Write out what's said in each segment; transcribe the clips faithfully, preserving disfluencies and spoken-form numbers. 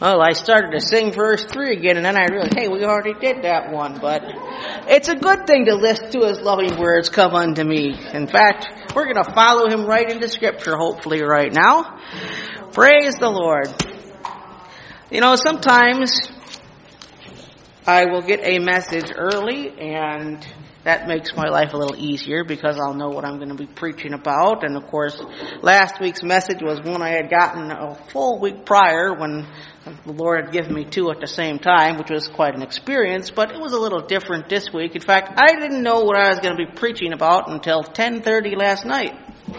Well, I started to sing verse three again, and then I realized, hey, we already did that one. But it's a good thing to listen to his loving words come unto me. In fact, we're going to follow him right into Scripture, hopefully, right now. Praise the Lord. You know, sometimes I will get a message early, and that makes my life a little easier because I'll know what I'm going to be preaching about. And, of course, last week's message was one I had gotten a full week prior when the Lord had given me two at the same time, which was quite an experience, but it was a little different this week. In fact, I didn't know what I was going to be preaching about until ten thirty last night.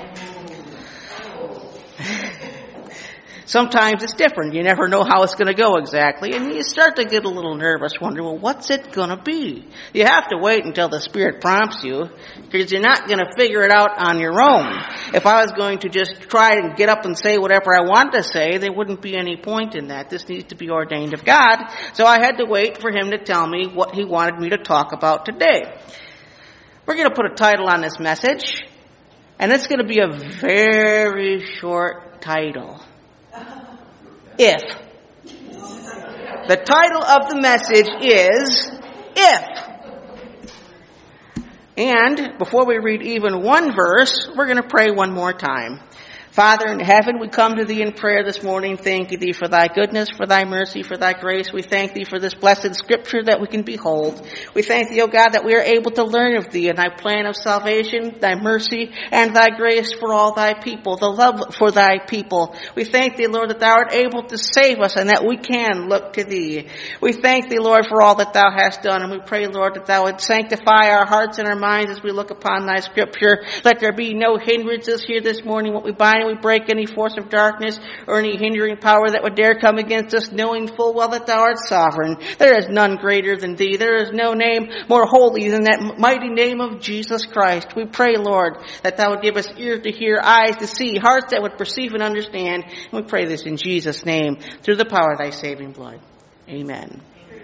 Sometimes it's different. You never know how it's going to go exactly, and you start to get a little nervous, wondering, well, what's it going to be? You have to wait until the Spirit prompts you, because you're not going to figure it out on your own. If I was going to just try and get up and say whatever I wanted to say, there wouldn't be any point in that. This needs to be ordained of God, so I had to wait for Him to tell me what He wanted me to talk about today. We're going to put a title on this message, and it's going to be a very short title. If. The title of the message is If. And before we read even one verse, we're going to pray one more time. Father in heaven, we come to Thee in prayer this morning. Thank Thee for Thy goodness, for Thy mercy, for Thy grace. We thank Thee for this blessed Scripture that we can behold. We thank Thee, O God, that we are able to learn of Thee and Thy plan of salvation, Thy mercy, and Thy grace for all Thy people, the love for Thy people. We thank Thee, Lord, that Thou art able to save us and that we can look to Thee. We thank Thee, Lord, for all that Thou hast done, and we pray, Lord, that Thou would sanctify our hearts and our minds as we look upon Thy Scripture. Let there be no hindrances here this morning. What we bind, we break any force of darkness or any hindering power that would dare come against us, knowing full well that Thou art sovereign. There is none greater than Thee. There is no name more holy than that mighty name of Jesus Christ. We pray, Lord, that Thou would give us ears to hear, eyes to see, hearts that would perceive and understand. And we pray this in Jesus' name, through the power of Thy saving blood. Amen.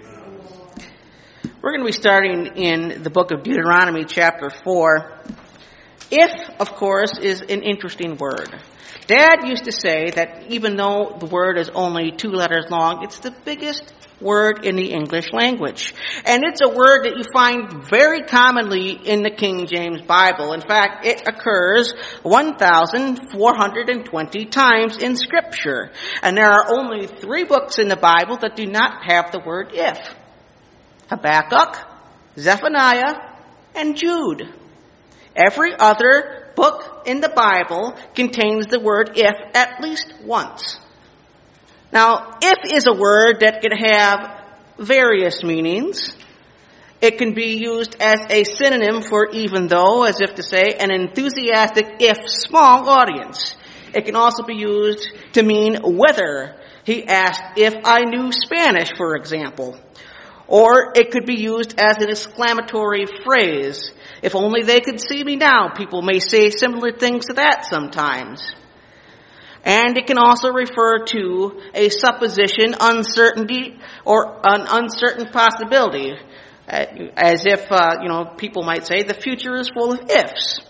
We're going to be starting in the book of Deuteronomy, chapter four. If, of course, is an interesting word. Dad used to say that even though the word is only two letters long, it's the biggest word in the English language. And it's a word that you find very commonly in the King James Bible. In fact, it occurs one thousand four hundred twenty times in Scripture. And there are only three books in the Bible that do not have the word if. Habakkuk, Zephaniah, and Jude. Every other book in the Bible contains the word if at least once. Now, if is a word that can have various meanings. It can be used as a synonym for even though, as if to say an enthusiastic if small audience. It can also be used to mean whether. He asked if I knew Spanish, for example. Or it could be used as an exclamatory phrase. If only they could see me now. People may say similar things to that sometimes. And it can also refer to a supposition, uncertainty, or an uncertain possibility. As if, uh, you know, people might say the future is full of ifs.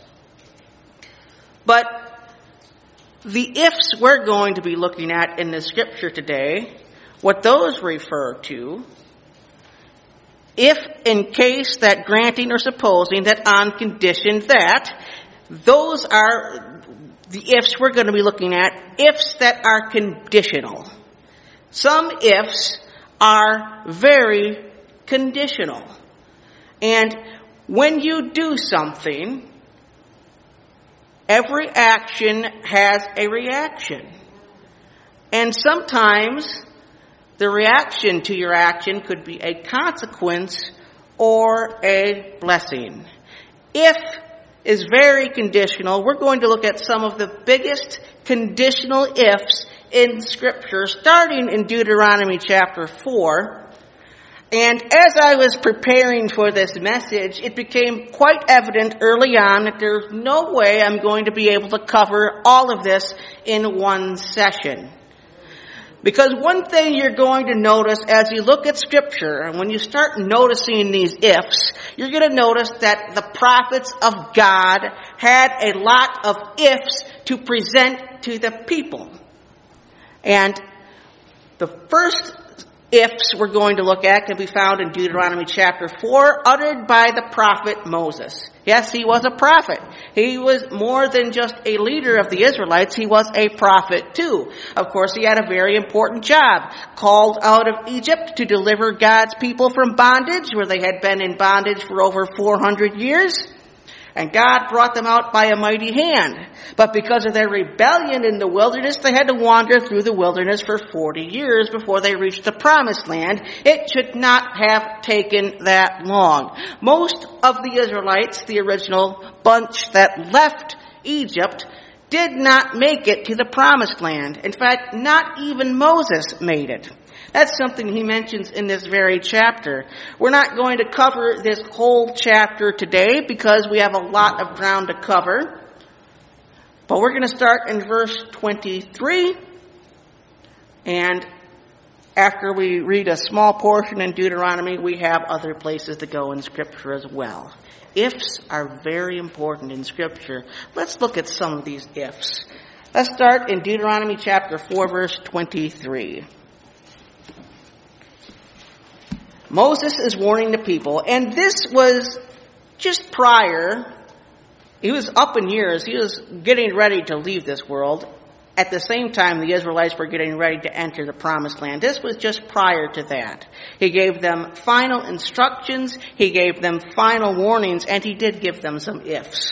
But the ifs we're going to be looking at in the Scripture today, what those refer to, if in case that granting or supposing that on condition that, those are the ifs we're going to be looking at, ifs that are conditional. Some ifs are very conditional. And when you do something, every action has a reaction. And sometimes the reaction to your action could be a consequence or a blessing. If is very conditional. We're going to look at some of the biggest conditional ifs in Scripture, starting in Deuteronomy chapter four. And as I was preparing for this message, it became quite evident early on that there's no way I'm going to be able to cover all of this in one session. Because one thing you're going to notice as you look at Scripture, and when you start noticing these ifs, you're going to notice that the prophets of God had a lot of ifs to present to the people. And The first ifs we're going to look at can be found in Deuteronomy chapter four, uttered by the prophet Moses. Yes, he was a prophet. He was more than just a leader of the Israelites. He was a prophet too. Of course, he had a very important job. Called out of Egypt to deliver God's people from bondage, where they had been in bondage for over four hundred years. And God brought them out by a mighty hand. But because of their rebellion in the wilderness, they had to wander through the wilderness for forty years before they reached the promised land. It should not have taken that long. Most of the Israelites, the original bunch that left Egypt, did not make it to the promised land. In fact, not even Moses made it. That's something he mentions in this very chapter. We're not going to cover this whole chapter today because we have a lot of ground to cover. But we're going to start in verse twenty-three. And after we read a small portion in Deuteronomy, we have other places to go in Scripture as well. Ifs are very important in Scripture. Let's look at some of these ifs. Let's start in Deuteronomy chapter four, verse twenty-three. Moses is warning the people, and this was just prior. He was up in years. He was getting ready to leave this world. At the same time, the Israelites were getting ready to enter the promised land. This was just prior to that. He gave them final instructions. He gave them final warnings, and he did give them some ifs.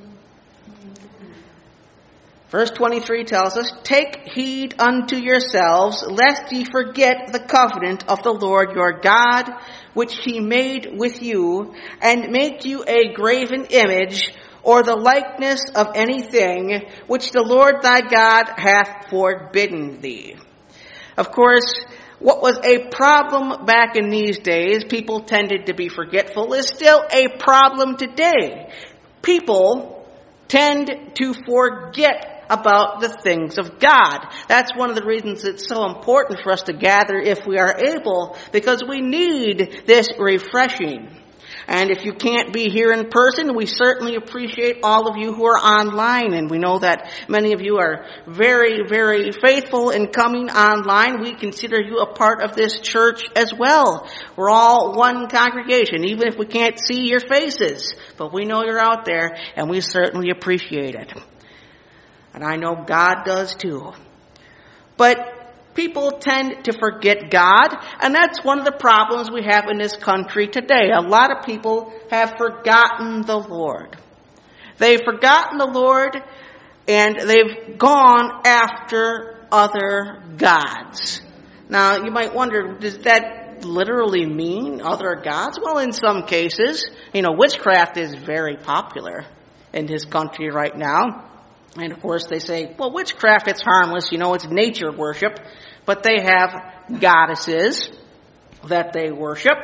Verse twenty-three tells us, "Take heed unto yourselves, lest ye forget the covenant of the Lord your God, which he made with you, and make you a graven image, or the likeness of anything, which the Lord thy God hath forbidden thee." Of course, what was a problem back in these days, people tended to be forgetful, is still a problem today. People tend to forget about the things of God. That's one of the reasons it's so important for us to gather if we are able, because we need this refreshing. And if you can't be here in person, we certainly appreciate all of you who are online. And we know that many of you are very, very faithful in coming online. We consider you a part of this church as well. We're all one congregation, even if we can't see your faces. But we know you're out there, and we certainly appreciate it. And I know God does too. But people tend to forget God, and that's one of the problems we have in this country today. A lot of people have forgotten the Lord. They've forgotten the Lord, and they've gone after other gods. Now, you might wonder, does that literally mean other gods? Well, in some cases. You know, witchcraft is very popular in this country right now. And of course they say, well, witchcraft, it's harmless, you know, it's nature worship. But they have goddesses that they worship.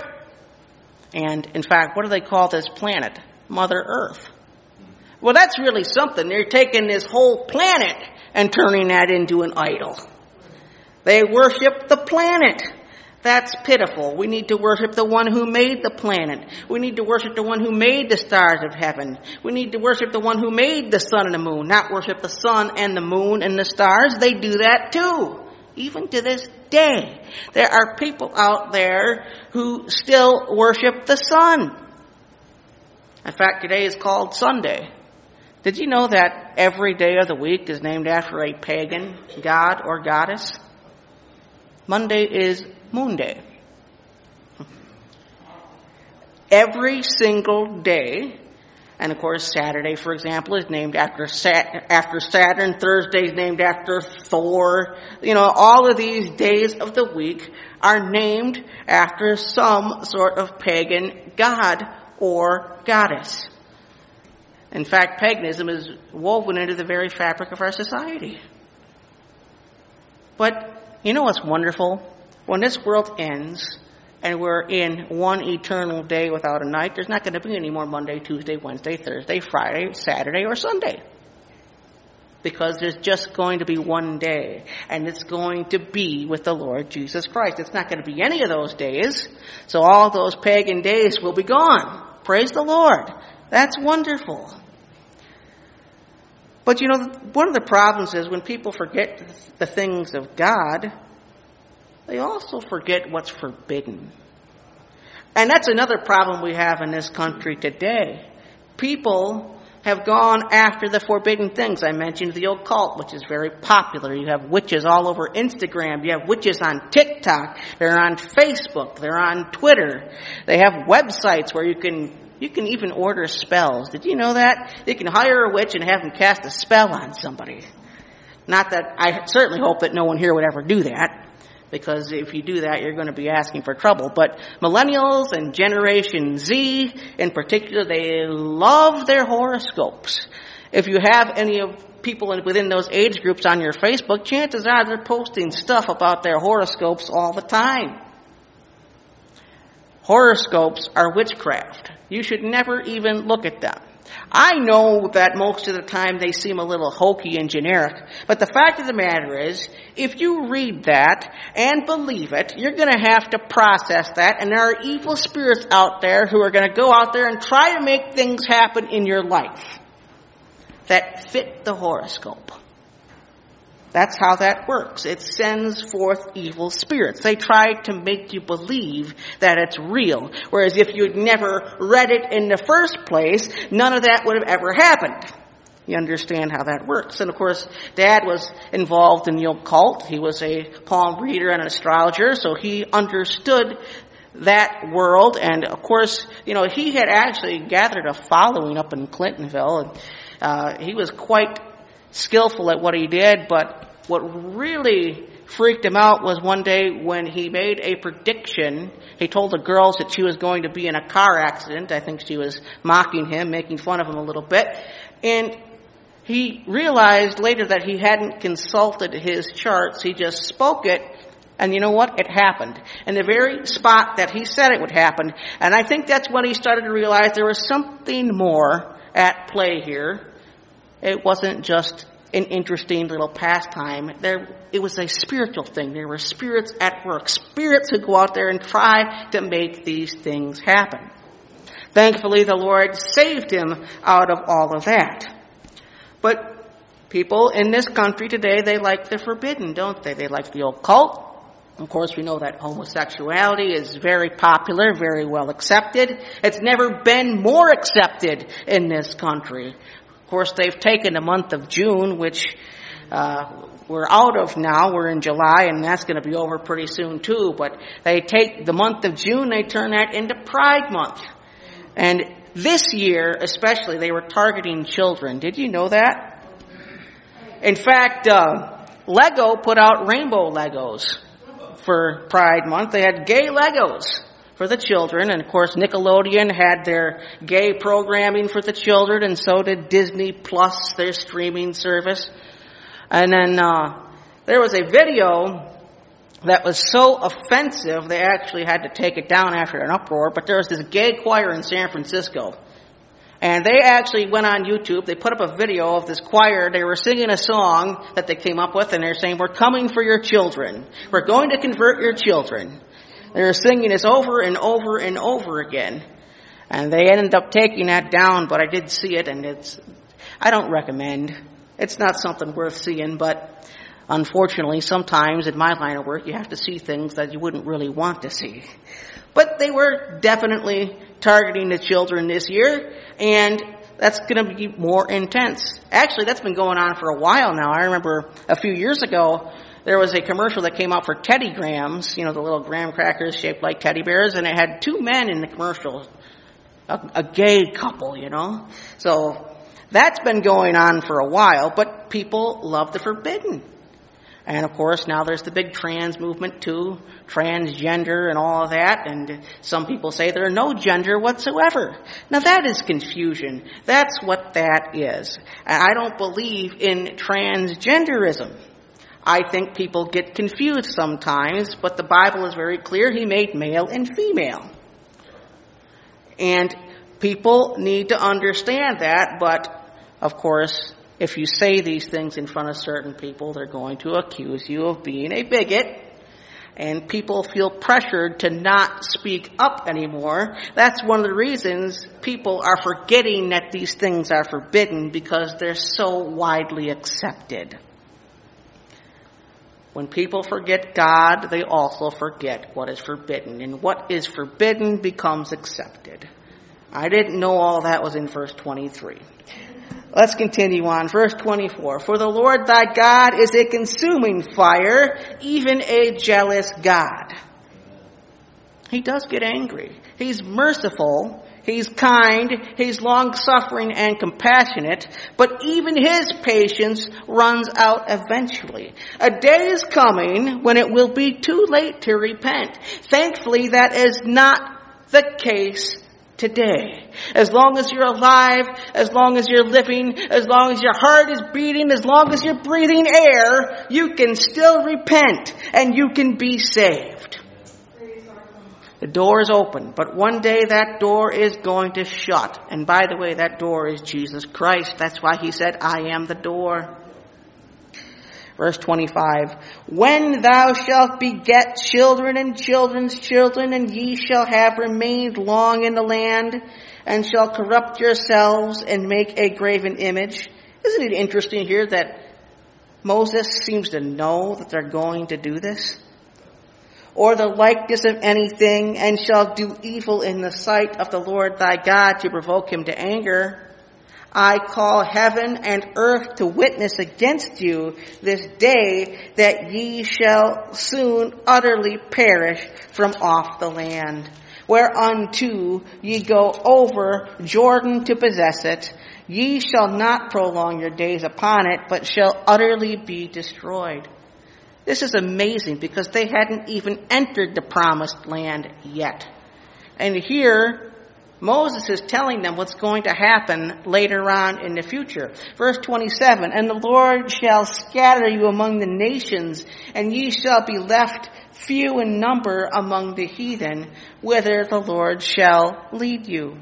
And in fact, what do they call this planet? Mother Earth. Well, that's really something. They're taking this whole planet and turning that into an idol. They worship the planet. That's pitiful. We need to worship the one who made the planet. We need to worship the one who made the stars of heaven. We need to worship the one who made the sun and the moon, not worship the sun and the moon and the stars. They do that too. Even to this day, there are people out there who still worship the sun. In fact, today is called Sunday. Did you know that every day of the week is named after a pagan god or goddess? Monday is Moon Day. Every single day, and of course Saturday, for example, is named after Sat- after Saturn. Thursday is named after Thor. You know, all of these days of the week are named after some sort of pagan god or goddess. In fact, paganism is woven into the very fabric of our society. But you know what's wonderful? When this world ends and we're in one eternal day without a night, there's not going to be any more Monday, Tuesday, Wednesday, Thursday, Friday, Saturday, or Sunday. Because there's just going to be one day, and it's going to be with the Lord Jesus Christ. It's not going to be any of those days, so all those pagan days will be gone. Praise the Lord. That's wonderful. But you know, one of the problems is when people forget the things of God, they also forget what's forbidden. And that's another problem we have in this country today. People have gone after the forbidden things. I mentioned the occult, which is very popular. You have witches all over Instagram. You have witches on TikTok. They're on Facebook. They're on Twitter. They have websites where you can you can even order spells. Did you know that? You can hire a witch and have them cast a spell on somebody. Not that, I certainly hope that no one here would ever do that, because if you do that, you're going to be asking for trouble. But millennials and Generation Z in particular, they love their horoscopes. If you have any of people within those age groups on your Facebook, chances are they're posting stuff about their horoscopes all the time. Horoscopes are witchcraft. You should never even look at them. I know that most of the time they seem a little hokey and generic, but the fact of the matter is, if you read that and believe it, you're going to have to process that, and there are evil spirits out there who are going to go out there and try to make things happen in your life that fit the horoscope. That's how that works. It sends forth evil spirits. They try to make you believe that it's real. Whereas if you'd never read it in the first place, none of that would have ever happened. You understand how that works. And of course, Dad was involved in the occult. He was a palm reader and an astrologer, so he understood that world. And of course, you know, he had actually gathered a following up in Clintonville. And, uh, he was quite skillful at what he did, but what really freaked him out was one day when he made a prediction. He told the girls that she was going to be in a car accident. I think she was mocking him, making fun of him a little bit. And he realized later that he hadn't consulted his charts. He just spoke it, and you know what? It happened. In the very spot that he said it would happen. And I think that's when he started to realize there was something more at play here. It wasn't just an interesting little pastime. There, it was a spiritual thing. There were spirits at work. Spirits who go out there and try to make these things happen. Thankfully, the Lord saved him out of all of that. But people in this country today, they like the forbidden, don't they? They like the occult. Of course, we know that homosexuality is very popular, very well accepted. It's never been more accepted in this country. Of course, they've taken the month of June, which uh we're out of now. We're in July, and that's going to be over pretty soon, too. But they take the month of June, they turn that into Pride Month. And this year, especially, they were targeting children. Did you know that? In fact, uh Lego put out rainbow Legos for Pride Month. They had gay Legos for the children, and of course Nickelodeon had their gay programming for the children, and so did Disney Plus, their streaming service. And then uh there was a video that was so offensive they actually had to take it down after an uproar, but there was this gay choir in San Francisco. And they actually went on YouTube, they put up a video of this choir, they were singing a song that they came up with, and they're saying, "We're coming for your children. We're going to convert your children." They were singing this over and over and over again. And they ended up taking that down, but I did see it, and it's, I don't recommend. It's not something worth seeing, but unfortunately, sometimes in my line of work, you have to see things that you wouldn't really want to see. But they were definitely targeting the children this year, and that's going to be more intense. Actually, that's been going on for a while now. I remember a few years ago, there was a commercial that came out for Teddy Grahams, you know, the little graham crackers shaped like teddy bears, and it had two men in the commercial, a, a gay couple, you know. So that's been going on for a while, but people love the forbidden. And of course, now there's the big trans movement too, transgender and all of that, and some people say there's no gender whatsoever. Now that is confusion. That's what that is. And I don't believe in transgenderism. I think people get confused sometimes, but the Bible is very clear. He made male and female. And people need to understand that, but of course, if you say these things in front of certain people, they're going to accuse you of being a bigot, and people feel pressured to not speak up anymore. That's one of the reasons people are forgetting that these things are forbidden, because they're so widely accepted. When people forget God, they also forget what is forbidden. And what is forbidden becomes accepted. I didn't know all that was in verse twenty-three. Let's continue on. Verse twenty-four. For the Lord thy God is a consuming fire, even a jealous God. He does get angry. He's merciful. He's kind. He's long-suffering and compassionate. But even his patience runs out eventually. A day is coming when it will be too late to repent. Thankfully, that is not the case today. As long as you're alive, as long as you're living, as long as your heart is beating, as long as you're breathing air, you can still repent and you can be saved. The door is open, but one day that door is going to shut. And by the way, that door is Jesus Christ. That's why he said, I am the door. Verse twenty-five, when thou shalt beget children and children's children, and ye shall have remained long in the land, and shall corrupt yourselves and make a graven image. Isn't it interesting here that Moses seems to know that they're going to do this? Or the likeness of anything, and shall do evil in the sight of the Lord thy God to provoke him to anger. I call heaven and earth to witness against you this day that ye shall soon utterly perish from off the land, whereunto ye go over Jordan to possess it. Ye shall not prolong your days upon it, but shall utterly be destroyed. This is amazing because they hadn't even entered the promised land yet. And here, Moses is telling them what's going to happen later on in the future. Verse twenty-seven, and the Lord shall scatter you among the nations, and ye shall be left few in number among the heathen, whither the Lord shall lead you.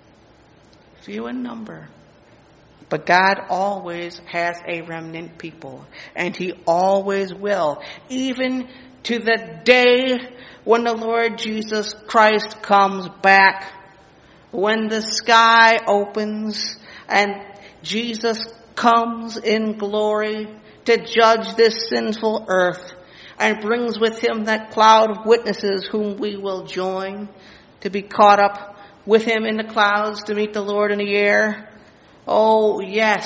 Few in number. But God always has a remnant people, and he always will, even to the day when the Lord Jesus Christ comes back, when the sky opens and Jesus comes in glory to judge this sinful earth and brings with him that cloud of witnesses whom we will join to be caught up with him in the clouds to meet the Lord in the air. Oh, yes,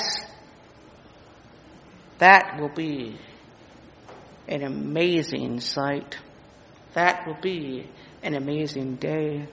that will be an amazing sight. That will be an amazing day.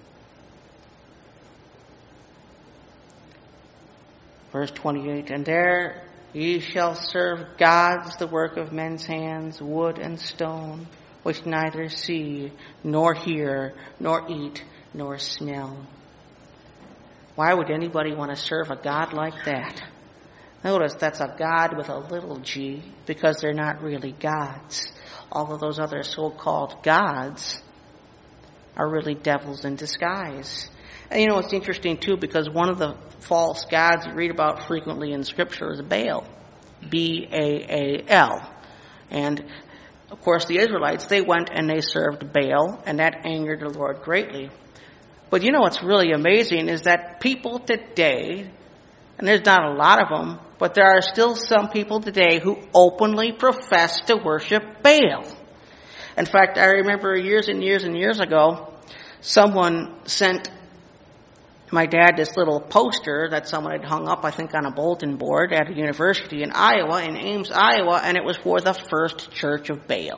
Verse twenty-eight, and there ye shall serve gods, the work of men's hands, wood and stone, which neither see, nor hear, nor eat, nor smell. Why would anybody want to serve a God like that? Notice that's a God with a little g, because they're not really gods. All of those other so-called gods are really devils in disguise. And you know, it's interesting too, because one of the false gods you read about frequently in Scripture is Baal. B A A L. And of course the Israelites, they went and they served Baal, and that angered the Lord greatly. But you know what's really amazing is that people today, and there's not a lot of them, but there are still some people today who openly profess to worship Baal. In fact, I remember years and years and years ago, someone sent my dad this little poster that someone had hung up, I think, on a bulletin board at a university in Iowa, in Ames, Iowa, and it was for the First Church of Baal.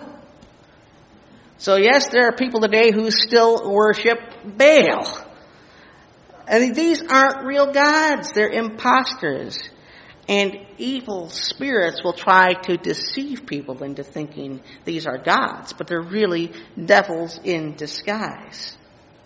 So yes, there are people today who still worship Baal. And these aren't real gods. They're imposters. And evil spirits will try to deceive people into thinking these are gods, but they're really devils in disguise.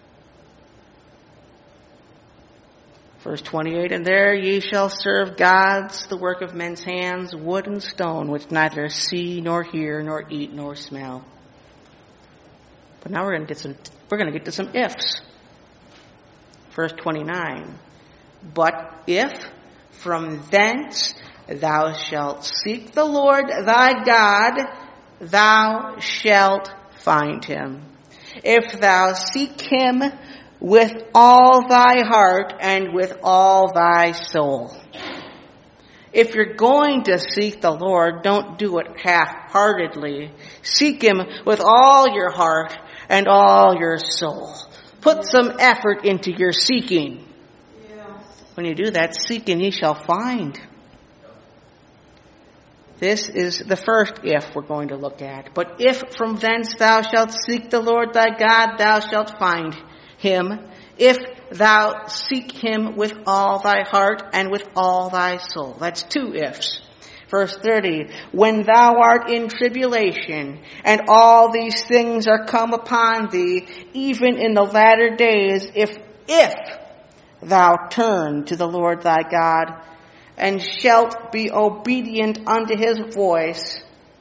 Verse twenty-eight, and there ye shall serve gods, the work of men's hands, wood and stone, which neither see, nor hear, nor eat, nor smell. But now we're going to get some, we're going to get to some ifs. Verse twenty-nine, but if from thence thou shalt seek the Lord thy God, thou shalt find him. If thou seek him with all thy heart and with all thy soul. If you're going to seek the Lord, don't do it half-heartedly. Seek Him with all your heart and all your soul. Put some effort into your seeking. When you do that, seek and ye shall find. This is the first if we're going to look at. But if from thence thou shalt seek the Lord thy God, thou shalt find Him. If thou seek Him with all thy heart and with all thy soul. That's two ifs. Verse thirty, when thou art in tribulation, and all these things are come upon thee, even in the latter days, if, if thou turn to the Lord thy God, and shalt be obedient unto His voice,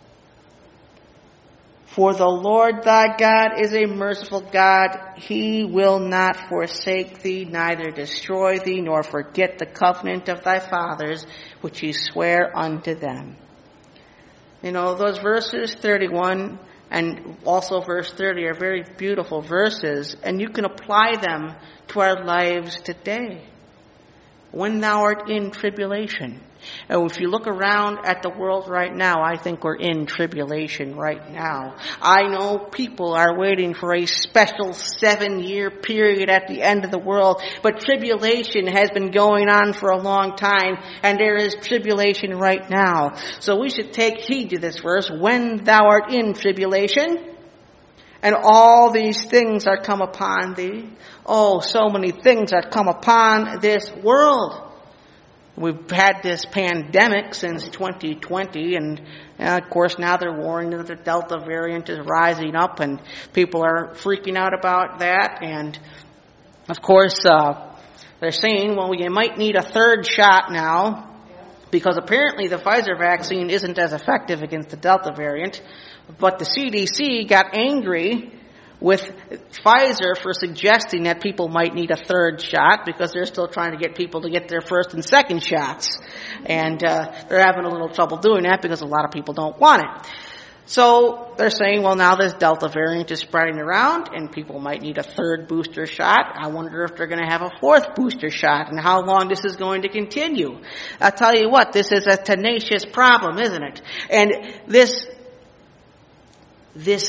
for the Lord thy God is a merciful God. He will not forsake thee, neither destroy thee, nor forget the covenant of thy fathers, which He sware unto them. You know, those verses thirty-one and also verse thirty are very beautiful verses, and you can apply them to our lives today. When thou art in tribulation. And if you look around at the world right now, I think we're in tribulation right now. I know people are waiting for a special seven-year period at the end of the world, but tribulation has been going on for a long time, and there is tribulation right now. So we should take heed to this verse, when thou art in tribulation, and all these things are come upon thee. Oh, so many things are come upon this world. We've had this pandemic since twenty twenty, and uh, of course now they're warning that the Delta variant is rising up, and people are freaking out about that. And of course, uh, they're saying, well, you might need a third shot now, because apparently the Pfizer vaccine isn't as effective against the Delta variant. But the C D C got angry with Pfizer for suggesting that people might need a third shot, because they're still trying to get people to get their first and second shots. And uh, they're having a little trouble doing that because a lot of people don't want it. So they're saying, well, now this Delta variant is spreading around and people might need a third booster shot. I wonder if they're going to have a fourth booster shot and how long this is going to continue. I'll tell you what, this is a tenacious problem, isn't it? And this, this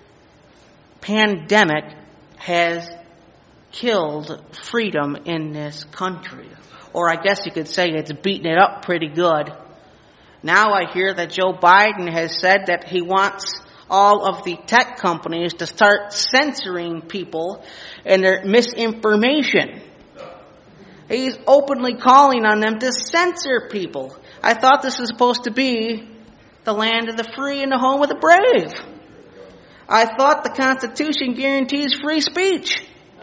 pandemic has killed freedom in this country. Or I guess you could say it's beaten it up pretty good. Now I hear that Joe Biden has said that he wants all of the tech companies to start censoring people and their misinformation. He's openly calling on them to censor people. I thought this was supposed to be the land of the free and the home of the brave. I thought the Constitution guarantees free speech.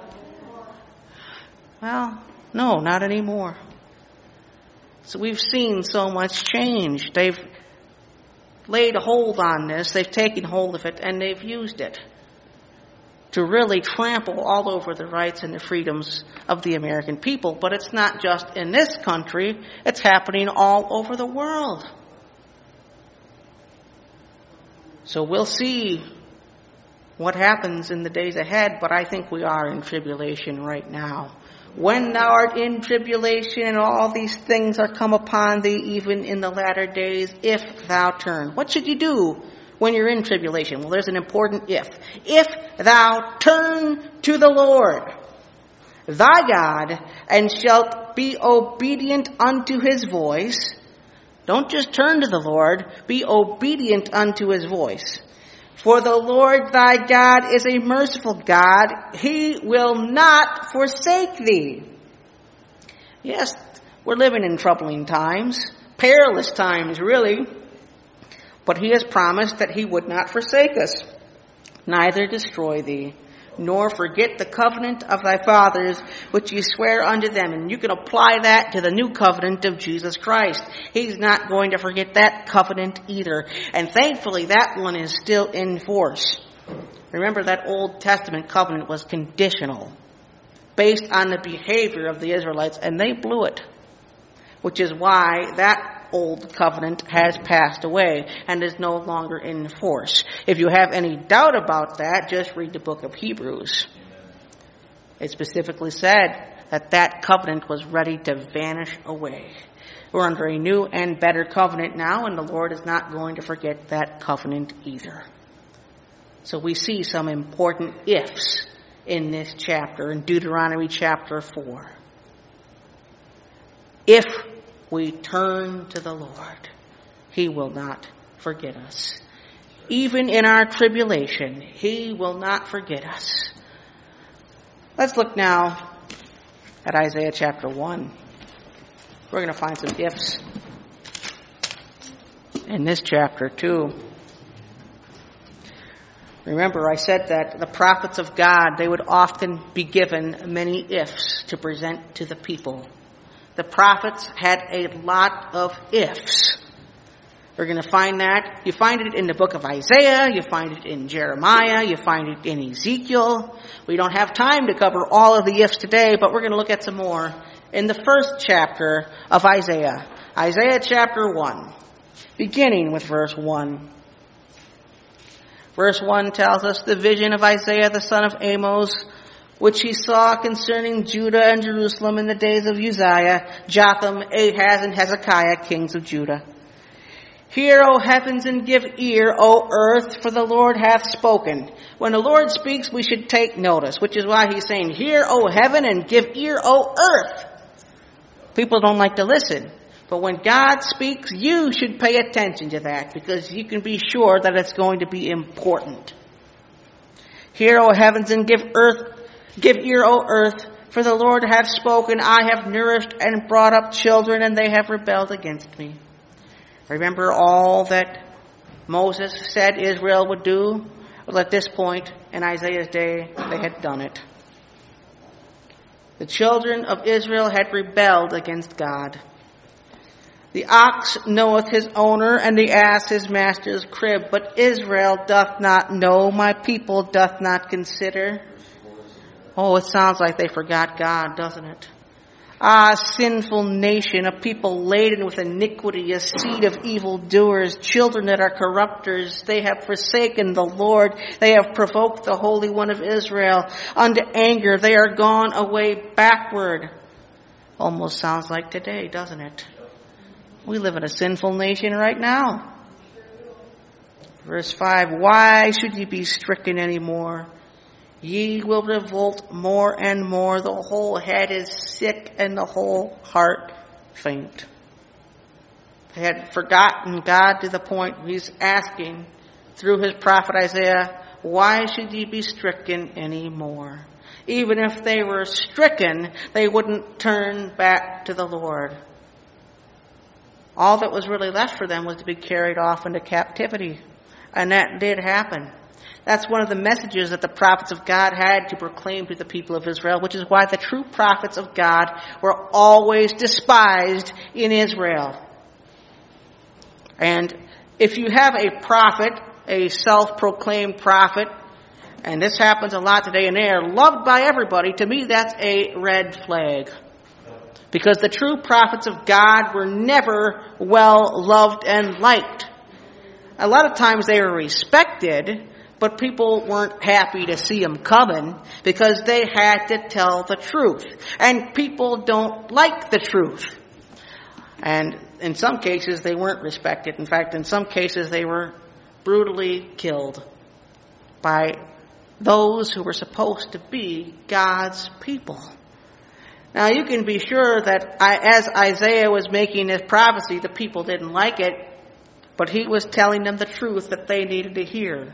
Well, no, not anymore. So we've seen so much change. They've laid a hold on this, they've taken hold of it, and they've used it to really trample all over the rights and the freedoms of the American people. But it's not just in this country, it's happening all over the world. So we'll see what happens in the days ahead, but I think we are in tribulation right now. When thou art in tribulation, and all these things are come upon thee, even in the latter days, if thou turn. What should you do when you're in tribulation? Well, there's an important if. If thou turn to the Lord thy God, and shalt be obedient unto His voice. Don't just turn to the Lord, be obedient unto His voice. For the Lord thy God is a merciful God. He will not forsake thee. Yes, we're living in troubling times, perilous times really. But He has promised that He would not forsake us, neither destroy thee, nor forget the covenant of thy fathers, which He sware unto them. And you can apply that to the new covenant of Jesus Christ. He's not going to forget that covenant either. And thankfully, that one is still in force. Remember, that Old Testament covenant was conditional, based on the behavior of the Israelites, and they blew it. Which is why that old covenant has passed away and is no longer in force. If you have any doubt about that, just read the book of Hebrews. It specifically said that that covenant was ready to vanish away. We're under a new and better covenant now, and the Lord is not going to forget that covenant either. So we see some important ifs in this chapter, in Deuteronomy chapter four. If we turn to the Lord, He will not forget us. Even in our tribulation, He will not forget us. Let's look now at Isaiah chapter one. We're going to find some ifs in this chapter too. Remember, I said that the prophets of God, they would often be given many ifs to present to the people. The prophets had a lot of ifs. We're going to find that. You find it in the book of Isaiah. You find it in Jeremiah. You find it in Ezekiel. We don't have time to cover all of the ifs today, but we're going to look at some more in the first chapter of Isaiah. Isaiah chapter one, beginning with verse one. Verse one tells us the vision of Isaiah the son of Amos, which he saw concerning Judah and Jerusalem in the days of Uzziah, Jotham, Ahaz, and Hezekiah, kings of Judah. Hear, O heavens, and give ear, O earth, for the Lord hath spoken. When the Lord speaks, we should take notice, which is why he's saying, Hear, O heaven, and give ear, O earth. People don't like to listen. But when God speaks, you should pay attention to that, because you can be sure that it's going to be important. Hear, O heavens, and give earth, give ear, O earth, for the Lord hath spoken. I have nourished and brought up children, and they have rebelled against me. Remember all that Moses said Israel would do? Well, at this point in Isaiah's day, they had done it. The children of Israel had rebelled against God. The ox knoweth his owner, and the ass his master's crib. But Israel doth not know, my people doth not consider. Oh, it sounds like they forgot God, doesn't it? Ah, sinful nation, a people laden with iniquity, a seed of evildoers, children that are corrupters. They have forsaken the Lord. They have provoked the Holy One of Israel unto anger. They are gone away backward. Almost sounds like today, doesn't it? We live in a sinful nation right now. Verse five, why should ye be stricken any more? Ye will revolt more and more. The whole head is sick and the whole heart faint. They had forgotten God to the point he's asking through his prophet Isaiah, why should ye be stricken any more? Even if they were stricken, they wouldn't turn back to the Lord. All that was really left for them was to be carried off into captivity. And that did happen. That's one of the messages that the prophets of God had to proclaim to the people of Israel, which is why the true prophets of God were always despised in Israel. And if you have a prophet, a self-proclaimed prophet, and this happens a lot today, and they are loved by everybody, to me that's a red flag. Because the true prophets of God were never well loved and liked. A lot of times they were respected, but people weren't happy to see them coming because they had to tell the truth. And people don't like the truth. And in some cases they weren't respected. In fact, in some cases they were brutally killed by those who were supposed to be God's people. Now, you can be sure that I, as Isaiah was making his prophecy, the people didn't like it, but he was telling them the truth that they needed to hear.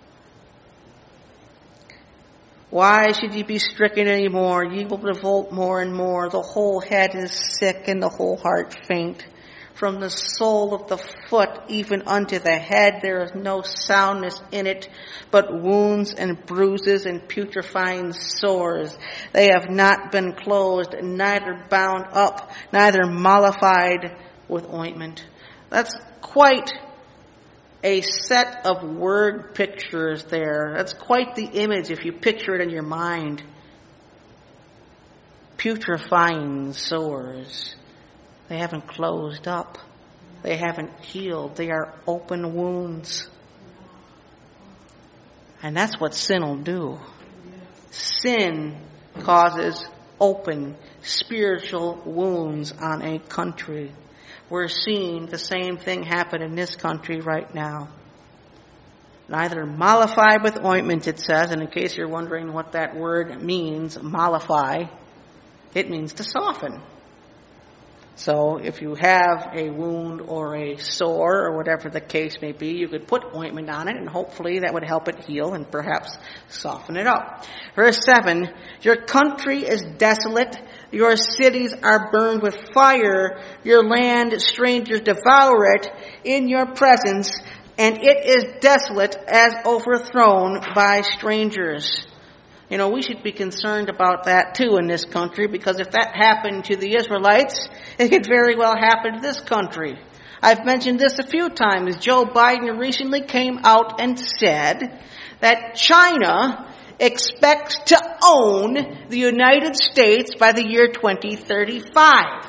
Why should ye be stricken any more? Ye will revolt more and more. The whole head is sick and the whole heart faint. From the sole of the foot even unto the head there is no soundness in it, but wounds and bruises and putrefying sores. They have not been closed, neither bound up, neither mollified with ointment. That's quite a set of word pictures there. That's quite the image if you picture it in your mind. Putrefying sores. They haven't closed up. They haven't healed. They are open wounds. And that's what sin will do. Sin causes open spiritual wounds on a country. we're seeing the same thing happen in this country right now. Neither mollify with ointment, it says, and in case you're wondering what that word means, mollify, it means to soften. So if you have a wound or a sore or whatever the case may be, you could put ointment on it and hopefully that would help it heal and perhaps soften it up. Verse seven, your country is desolate, your cities are burned with fire, your land strangers devour it in your presence, and it is desolate as overthrown by strangers. You know, we should be concerned about that too in this country, because if that happened to the Israelites, it could very well happen to this country. I've mentioned this a few times. Joe Biden recently came out and said that China expects to own the United States by the year twenty thirty-five.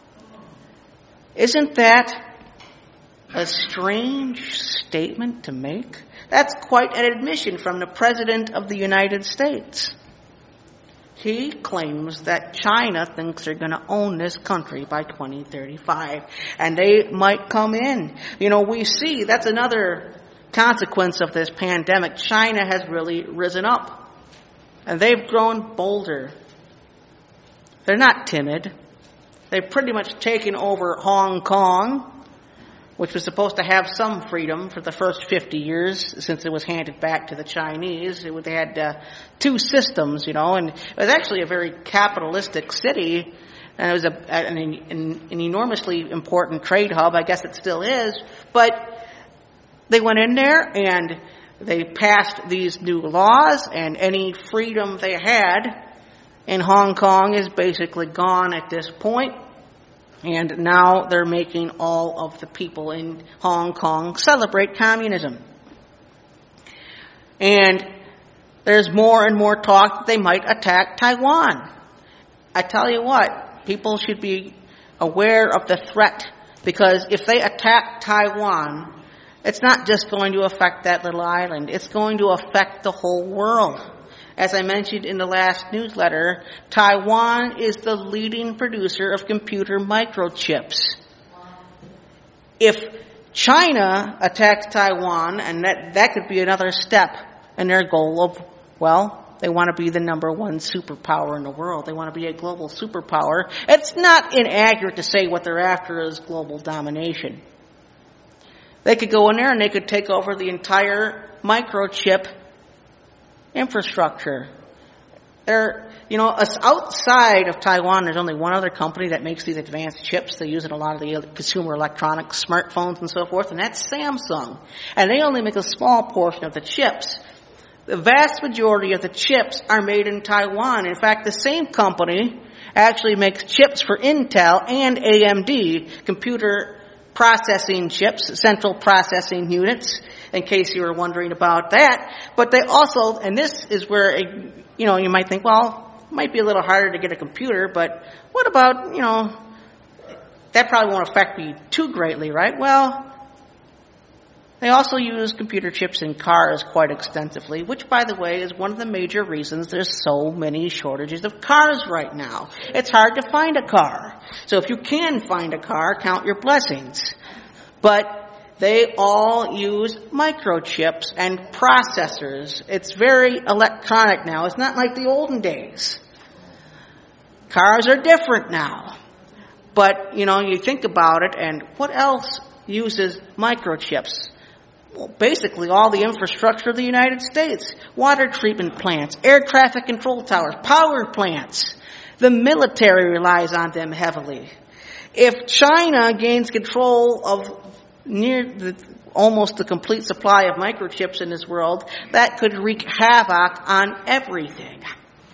Isn't that a strange statement to make? That's quite an admission from the President of the United States. He claims that China thinks they're going to own this country by twenty thirty-five, and they might come in. You know, we see that's another consequence of this pandemic. China has really risen up, and they've grown bolder. They're not timid. They've pretty much taken over Hong Kong, which was supposed to have some freedom for the first fifty years since it was handed back to the Chinese. It, they had uh, two systems, you know, and it was actually a very capitalistic city, and it was a, an, an, an enormously important trade hub. I guess it still is, but they went in there and they passed these new laws, and any freedom they had in Hong Kong is basically gone at this point. And now they're making all of the people in Hong Kong celebrate communism. And there's more and more talk that they might attack Taiwan. I tell you what, people should be aware of the threat, because if they attack Taiwan, it's not just going to affect that little island. It's going to affect the whole world. As I mentioned in the last newsletter, Taiwan is the leading producer of computer microchips. If China attacks Taiwan, and that, that could be another step in their goal of, well, they want to be the number one superpower in the world. They want to be a global superpower. It's not inaccurate to say what they're after is global domination. They could go in there and they could take over the entire microchip infrastructure. There, you know, outside of Taiwan, there's only one other company that makes these advanced chips. They use it in a lot of the consumer electronics, smartphones and so forth, and that's Samsung. And they only make a small portion of the chips. The vast majority of the chips are made in Taiwan. In fact, the same company actually makes chips for Intel and A M D, computer processing chips, central processing units, in case you were wondering about that. But they also, and this is where, you know, you might think, well, it might be a little harder to get a computer, but what about, you know, that probably won't affect me too greatly, right? Well, they also use computer chips in cars quite extensively, which, by the way, is one of the major reasons there's so many shortages of cars right now. It's hard to find a car. So if you can find a car, count your blessings. But they all use microchips and processors. It's very electronic now. It's not like the olden days. Cars are different now. But, you know, you think about it, and what else uses microchips? Well, basically all the infrastructure of the United States. Water treatment plants, air traffic control towers, power plants. The military relies on them heavily. If China gains control of near the, almost the complete supply of microchips in this world, that could wreak havoc on everything.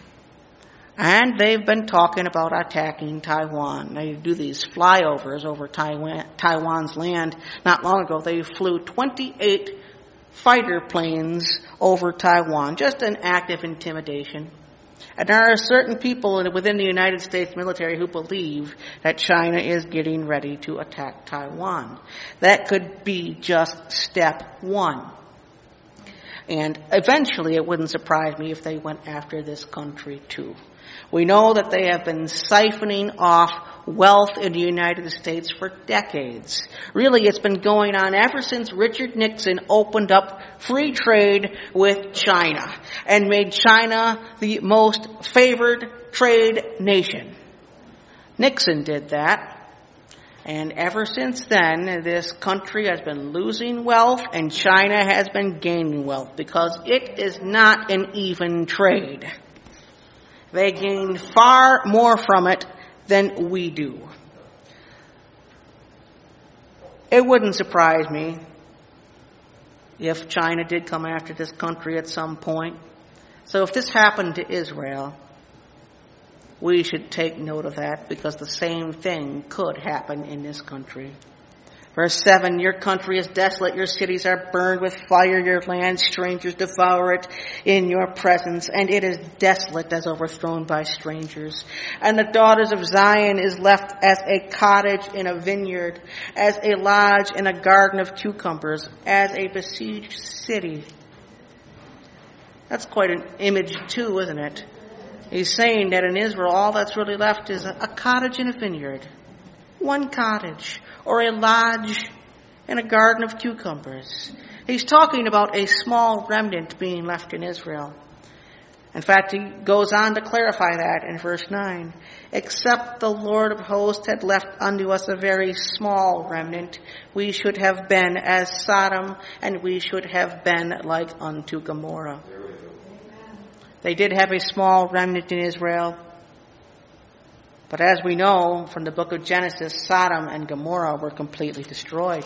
And they've been talking about attacking Taiwan. They do these flyovers over Taiwan, Taiwan's land. Not long ago, they flew twenty-eight fighter planes over Taiwan. Just an act of intimidation. And there are certain people within the United States military who believe that China is getting ready to attack Taiwan. That could be just step one. And eventually it wouldn't surprise me if they went after this country too. We know that they have been siphoning off wealth in the United States for decades. Really, it's been going on ever since Richard Nixon opened up free trade with China and made China the most favored trade nation. Nixon did that. And ever since then, this country has been losing wealth and China has been gaining wealth because it is not an even trade. They gain far more from it than we do. It wouldn't surprise me if China did come after this country at some point. So if this happened to Israel, we should take note of that because the same thing could happen in this country. Verse seven, your country is desolate, your cities are burned with fire, your land, strangers devour it in your presence, and it is desolate as overthrown by strangers. And the daughters of Zion is left as a cottage in a vineyard, as a lodge in a garden of cucumbers, as a besieged city. That's quite an image too, isn't it? He's saying that in Israel, all that's really left is a cottage in a vineyard. One cottage, or a lodge in a garden of cucumbers. He's talking about a small remnant being left in Israel. In fact, he goes on to clarify that in verse nine. Except the Lord of hosts had left unto us a very small remnant, we should have been as Sodom, and we should have been like unto Gomorrah. They did have a small remnant in Israel. But as we know from the book of Genesis, Sodom and Gomorrah were completely destroyed.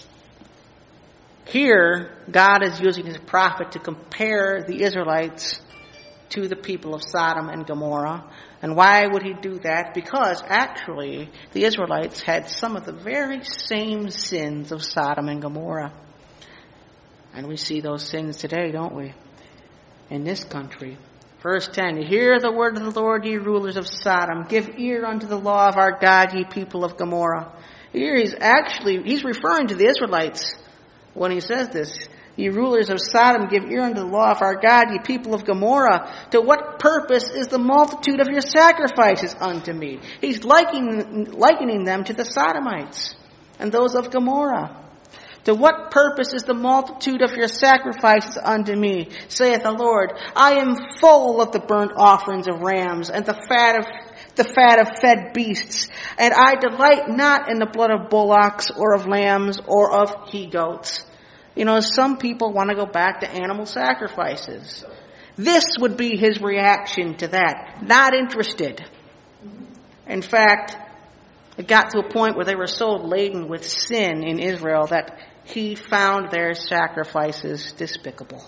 Here, God is using his prophet to compare the Israelites to the people of Sodom and Gomorrah. And why would he do that? Because actually, the Israelites had some of the very same sins of Sodom and Gomorrah. And we see those sins today, don't we? In this country. Verse ten, hear the word of the Lord, ye rulers of Sodom. Give ear unto the law of our God, ye people of Gomorrah. Here he's actually, he's referring to the Israelites when he says this. Ye rulers of Sodom, give ear unto the law of our God, ye people of Gomorrah. To what purpose is the multitude of your sacrifices unto me? He's likening, likening them to the Sodomites and those of Gomorrah. To what purpose is the multitude of your sacrifices unto me, saith the Lord? I am full of the burnt offerings of rams and the fat of the fat of fed beasts, and I delight not in the blood of bullocks or of lambs or of he-goats. You know, some people want to go back to animal sacrifices. This would be his reaction to that. Not interested. In fact, it got to a point where they were so laden with sin in Israel that he found their sacrifices despicable.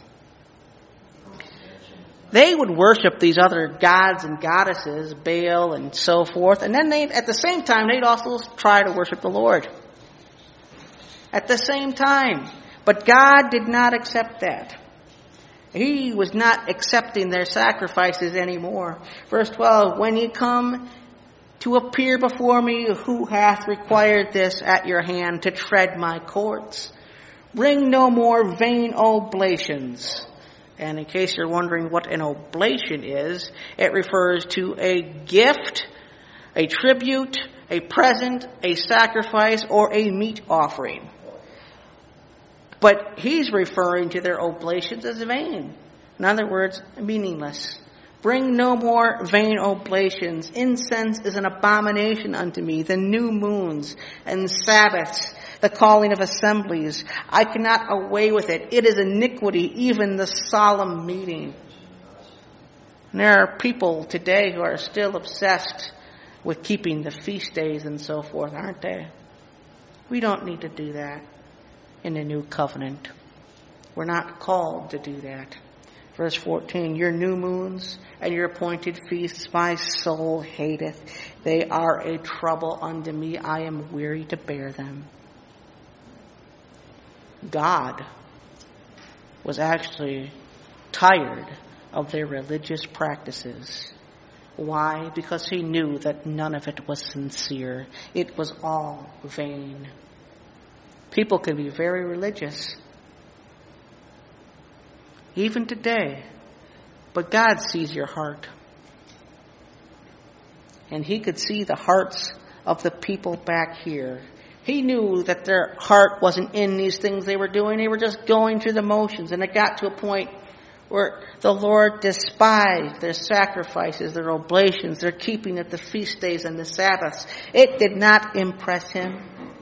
They would worship these other gods and goddesses, Baal and so forth, and then they, at the same time, they'd also try to worship the Lord. At the same time. But God did not accept that. He was not accepting their sacrifices anymore. Verse twelve, when ye come to appear before me, who hath required this at your hand to tread my courts? Bring no more vain oblations. And in case you're wondering what an oblation is, it refers to a gift, a tribute, a present, a sacrifice, or a meat offering. But he's referring to their oblations as vain. In other words, meaningless. Bring no more vain oblations. Incense is an abomination unto me. The new moons and Sabbaths, the calling of assemblies. I cannot away with it. It is iniquity, even the solemn meeting. And there are people today who are still obsessed with keeping the feast days and so forth, aren't they? We don't need to do that in the new covenant. We're not called to do that. Verse fourteen, your new moons and your appointed feasts my soul hateth. They are a trouble unto me. I am weary to bear them. God was actually tired of their religious practices. Why? Because he knew that none of it was sincere. It was all vain. People can be very religious, even today. But God sees your heart. And he could see the hearts of the people back here. He knew that their heart wasn't in these things they were doing. They were just going through the motions. And it got to a point where the Lord despised their sacrifices, their oblations, their keeping of the feast days and the Sabbaths. It did not impress him.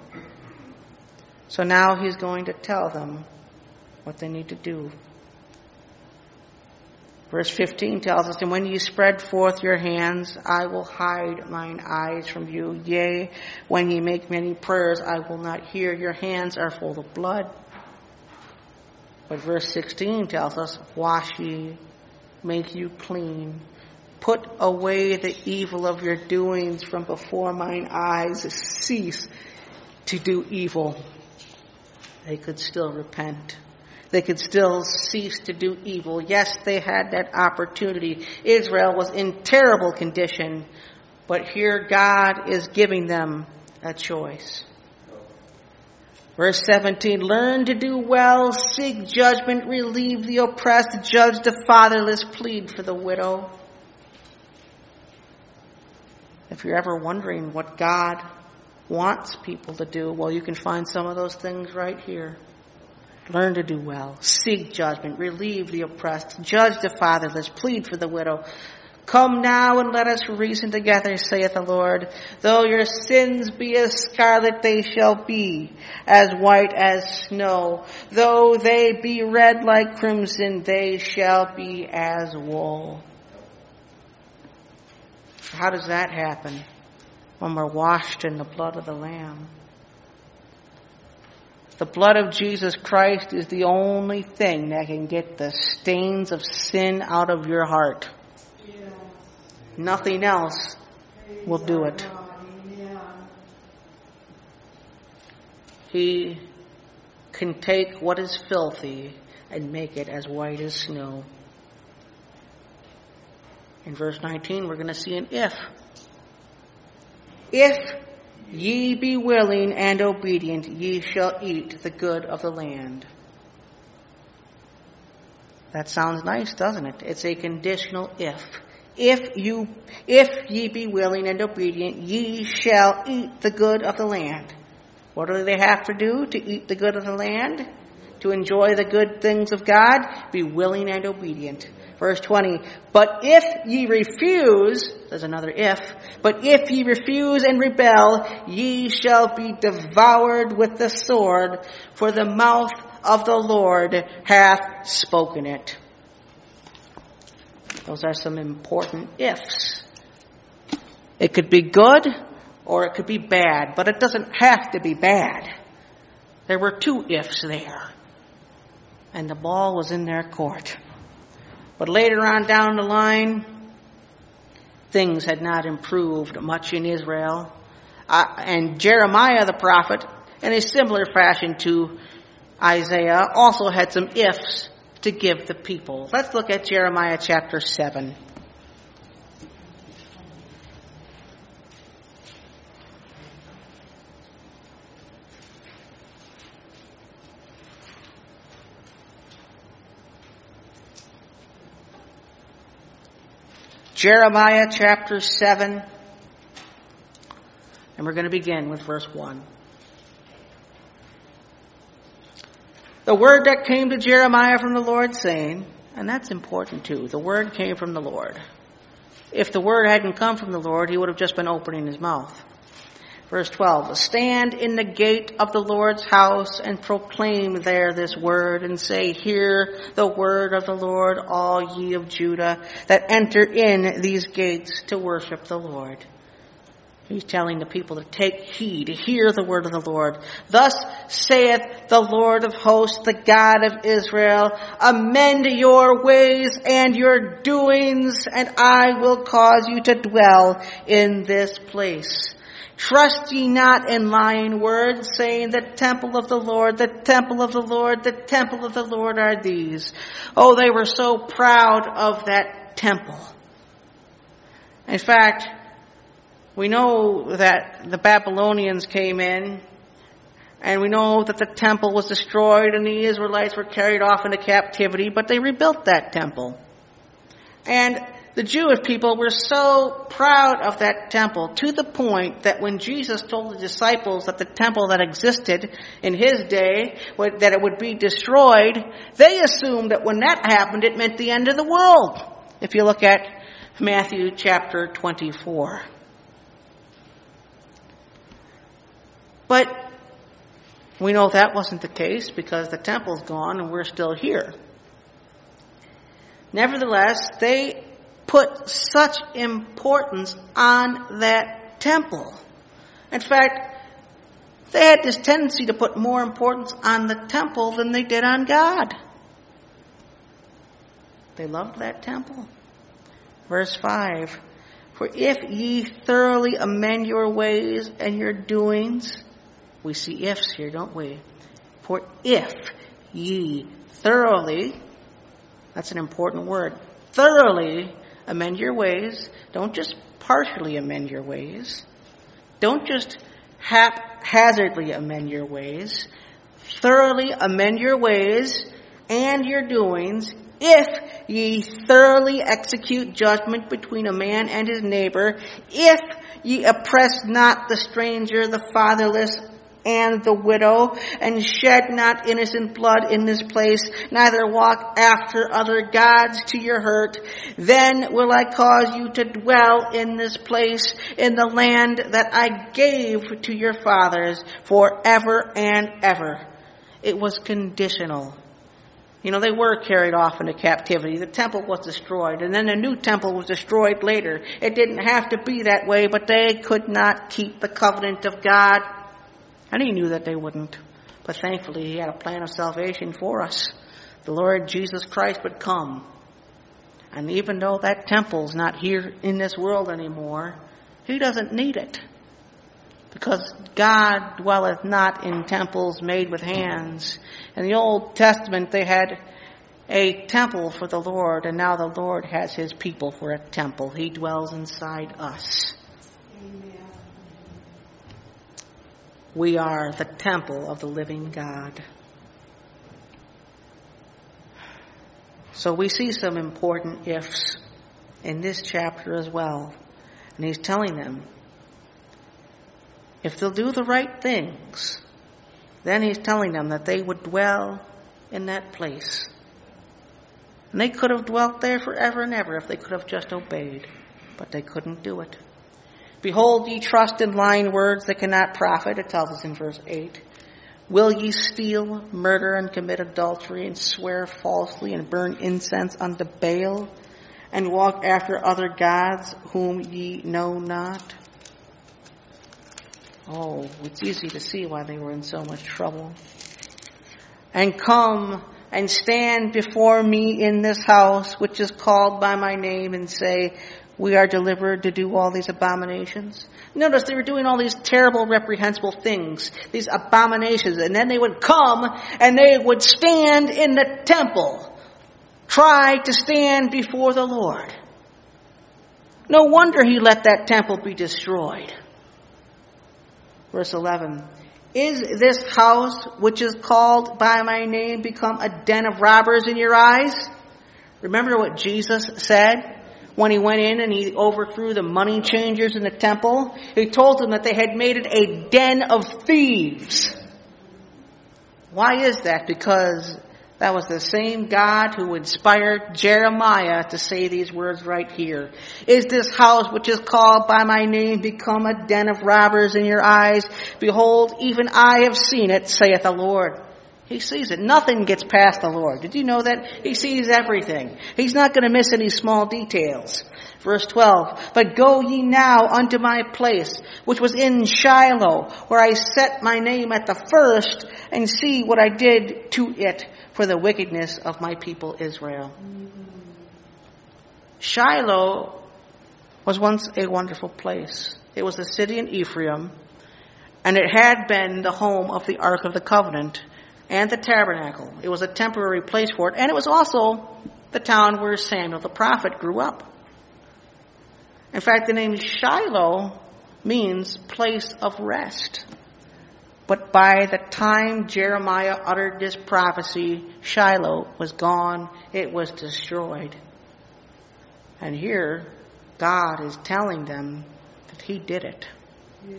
So now he's going to tell them what they need to do. Verse fifteen tells us, and when you spread forth your hands, I will hide mine eyes from you. Yea, when ye make many prayers, I will not hear. Your hands are full of blood. But verse sixteen tells us, wash ye, make you clean. Put away the evil of your doings from before mine eyes. Cease to do evil. They could still repent. They could still cease to do evil. Yes, they had that opportunity. Israel was in terrible condition, but here God is giving them a choice. Verse seventeen, learn to do well, seek judgment, relieve the oppressed, judge the fatherless, plead for the widow. If you're ever wondering what God wants people to do, well, you can find some of those things right here. Learn to do well, seek judgment, relieve the oppressed, judge the fatherless, plead for the widow. Come now and let us reason together, saith the Lord. Though your sins be as scarlet, they shall be as white as snow. Though they be red like crimson, they shall be as wool. How does that happen? When we're washed in the blood of the Lamb. The blood of Jesus Christ is the only thing that can get the stains of sin out of your heart. Yeah. Nothing else Praise will do it. Yeah. He can take what is filthy and make it as white as snow. In verse nineteen, we're going to see an if. If ye be willing and obedient, ye shall eat the good of the land. That sounds nice, doesn't it? It's a conditional if. If you, if ye be willing and obedient, ye shall eat the good of the land. What do they have to do to eat the good of the land? To enjoy the good things of God? Be willing and obedient. Verse twenty, but if ye refuse, there's another if, but if ye refuse and rebel, ye shall be devoured with the sword, for the mouth of the Lord hath spoken it. Those are some important ifs. It could be good or it could be bad, but it doesn't have to be bad. There were two ifs there, and the ball was in their court. But later on down the line, things had not improved much in Israel. Uh, and Jeremiah the prophet, in a similar fashion to Isaiah, also had some ifs to give the people. Let's look at Jeremiah chapter seven. Jeremiah chapter seven, and we're going to begin with verse one. The word that came to Jeremiah from the Lord saying, and that's important too, the word came from the Lord. If the word hadn't come from the Lord, he would have just been opening his mouth. Verse twelve, stand in the gate of the Lord's house and proclaim there this word and say, hear the word of the Lord, all ye of Judah, that enter in these gates to worship the Lord. He's telling the people to take heed, to hear the word of the Lord. Thus saith the Lord of hosts, the God of Israel, amend your ways and your doings, and I will cause you to dwell in this place. Trust ye not in lying words, saying, the temple of the Lord, the temple of the Lord, the temple of the Lord are these. Oh, they were so proud of that temple. In fact, we know that the Babylonians came in And we know that the temple was destroyed and the Israelites were carried off into captivity, but they rebuilt that temple. And the Jewish people were so proud of that temple to the point that when Jesus told the disciples that the temple that existed in his day, that it would be destroyed, they assumed that when that happened, it meant the end of the world. If you look at Matthew chapter twenty-four. But we know that wasn't the case because the temple's gone and we're still here. Nevertheless, they put such importance on that temple. In fact, they had this tendency to put more importance on the temple than they did on God. They loved that temple. Verse five, for if ye thoroughly amend your ways and your doings, we see ifs here, don't we? For if ye thoroughly, that's an important word, thoroughly amend your ways. Don't just partially amend your ways. Don't just haphazardly amend your ways. Thoroughly amend your ways and your doings, if ye thoroughly execute judgment between a man and his neighbor, if ye oppress not the stranger, the fatherless, and the widow, and shed not innocent blood in this place, neither walk after other gods to your hurt, then will I cause you to dwell in this place, in the land that I gave to your fathers forever and ever. It was conditional. You know, they were carried off into captivity. The temple was destroyed, and then a new temple was destroyed later. It didn't have to be that way, but they could not keep the covenant of God. And he knew that they wouldn't. But thankfully, he had a plan of salvation for us. The Lord Jesus Christ would come. And even though that temple's not here in this world anymore, he doesn't need it. Because God dwelleth not in temples made with hands. In the Old Testament, they had a temple for the Lord, and now the Lord has his people for a temple. He dwells inside us. We are the temple of the living God. So we see some important ifs in this chapter as well. And he's telling them, if they'll do the right things, then he's telling them that they would dwell in that place. And they could have dwelt there forever and ever if they could have just obeyed. But they couldn't do it. Behold, ye trust in lying words that cannot profit, it tells us in verse eight. Will ye steal, murder, and commit adultery, and swear falsely, and burn incense unto Baal, and walk after other gods whom ye know not? Oh, it's easy to see why they were in so much trouble. And come and stand before me in this house, which is called by my name, and say, we are delivered to do all these abominations. Notice they were doing all these terrible, reprehensible things, these abominations, and then they would come and they would stand in the temple, try to stand before the Lord. No wonder he let that temple be destroyed. Verse eleven, is this house which is called by my name become a den of robbers in your eyes? Remember what Jesus said? When he went in and he overthrew the money changers in the temple, he told them that they had made it a den of thieves. Why is that? Because that was the same God who inspired Jeremiah to say these words right here. Is this house which is called by my name become a den of robbers in your eyes? Behold, even I have seen it, saith the Lord. He sees it. Nothing gets past the Lord. Did you know that? He sees everything. He's not going to miss any small details. Verse twelve, but go ye now unto my place, which was in Shiloh, where I set my name at the first, and see what I did to it for the wickedness of my people Israel. Shiloh was once a wonderful place. It was a city in Ephraim, and it had been the home of the Ark of the Covenant and the tabernacle. It was a temporary place for it, and it was also the town where Samuel the prophet grew up. In fact, the name Shiloh means place of rest. But by the time Jeremiah uttered this prophecy, Shiloh was gone. It was destroyed. And here, God is telling them that he did it. Yes.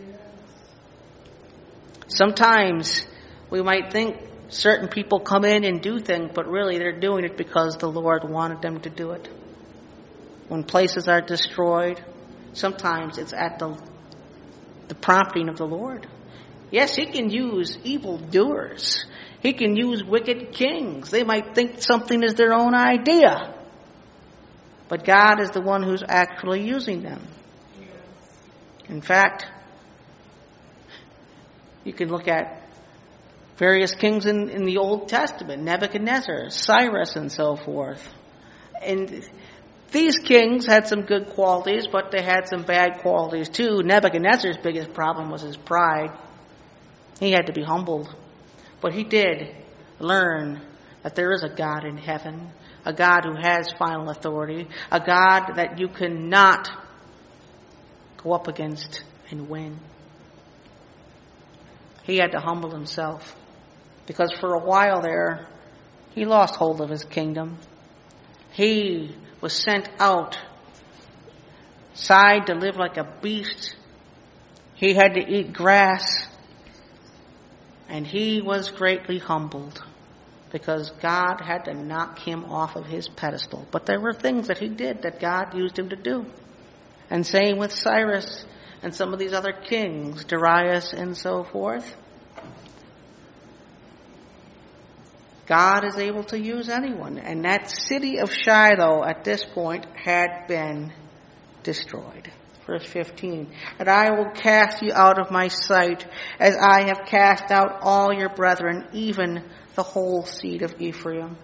Sometimes we might think certain people come in and do things, but really they're doing it because the Lord wanted them to do it. When places are destroyed, sometimes it's at the, the prompting of the Lord. Yes, he can use evildoers. He can use wicked kings. They might think something is their own idea. But God is the one who's actually using them. In fact, you can look at various kings in, in the Old Testament, Nebuchadnezzar, Cyrus, and so forth. And these kings had some good qualities, but they had some bad qualities too. Nebuchadnezzar's biggest problem was his pride. He had to be humbled. But he did learn that there is a God in heaven, a God who has final authority, a God that you cannot go up against and win. He had to humble himself because for a while there, he lost hold of his kingdom. He was sent out, outside to live like a beast. He had to eat grass. And he was greatly humbled because God had to knock him off of his pedestal. But there were things that he did that God used him to do. And same with Cyrus and some of these other kings, Darius and so forth. God is able to use anyone. And that city of Shiloh at this point had been destroyed. Verse fifteen, and I will cast you out of my sight as I have cast out all your brethren, even the whole seed of Ephraim.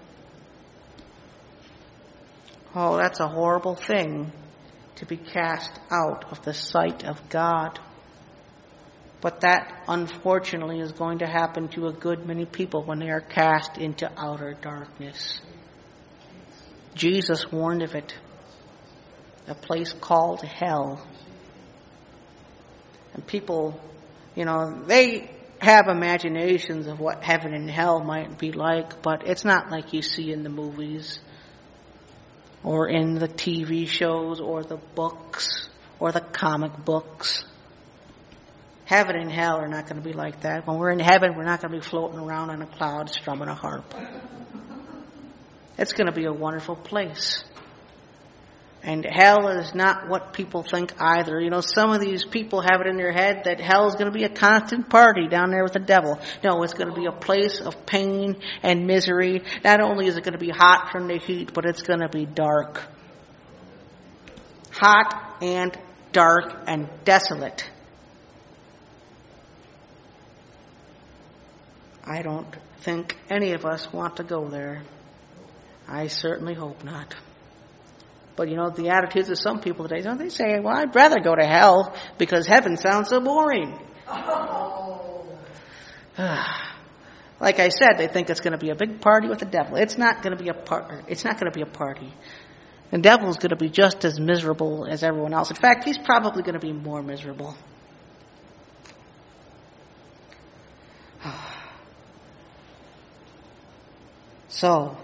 Oh, that's a horrible thing to be cast out of the sight of God. But that, unfortunately, is going to happen to a good many people when they are cast into outer darkness. Jesus warned of it. A place called hell. And people, you know, they have imaginations of what heaven and hell might be like, but it's not like you see in the movies or in the T V shows or the books or the comic books. Heaven and hell are not going to be like that. When we're in heaven, we're not going to be floating around on a cloud strumming a harp. It's going to be a wonderful place. And hell is not what people think either. You know, some of these people have it in their head that hell is going to be a constant party down there with the devil. No, it's going to be a place of pain and misery. Not only is it going to be hot from the heat, but it's going to be dark. Hot and dark and desolate. I don't think any of us want to go there. I certainly hope not. But, you know, the attitudes of some people today, they say, well, I'd rather go to hell because heaven sounds so boring. Oh. Like I said, they think it's going to be a big party with the devil. It's not going to be a par- It's not going to be a party. The devil's going to be just as miserable as everyone else. In fact, he's probably going to be more miserable. So,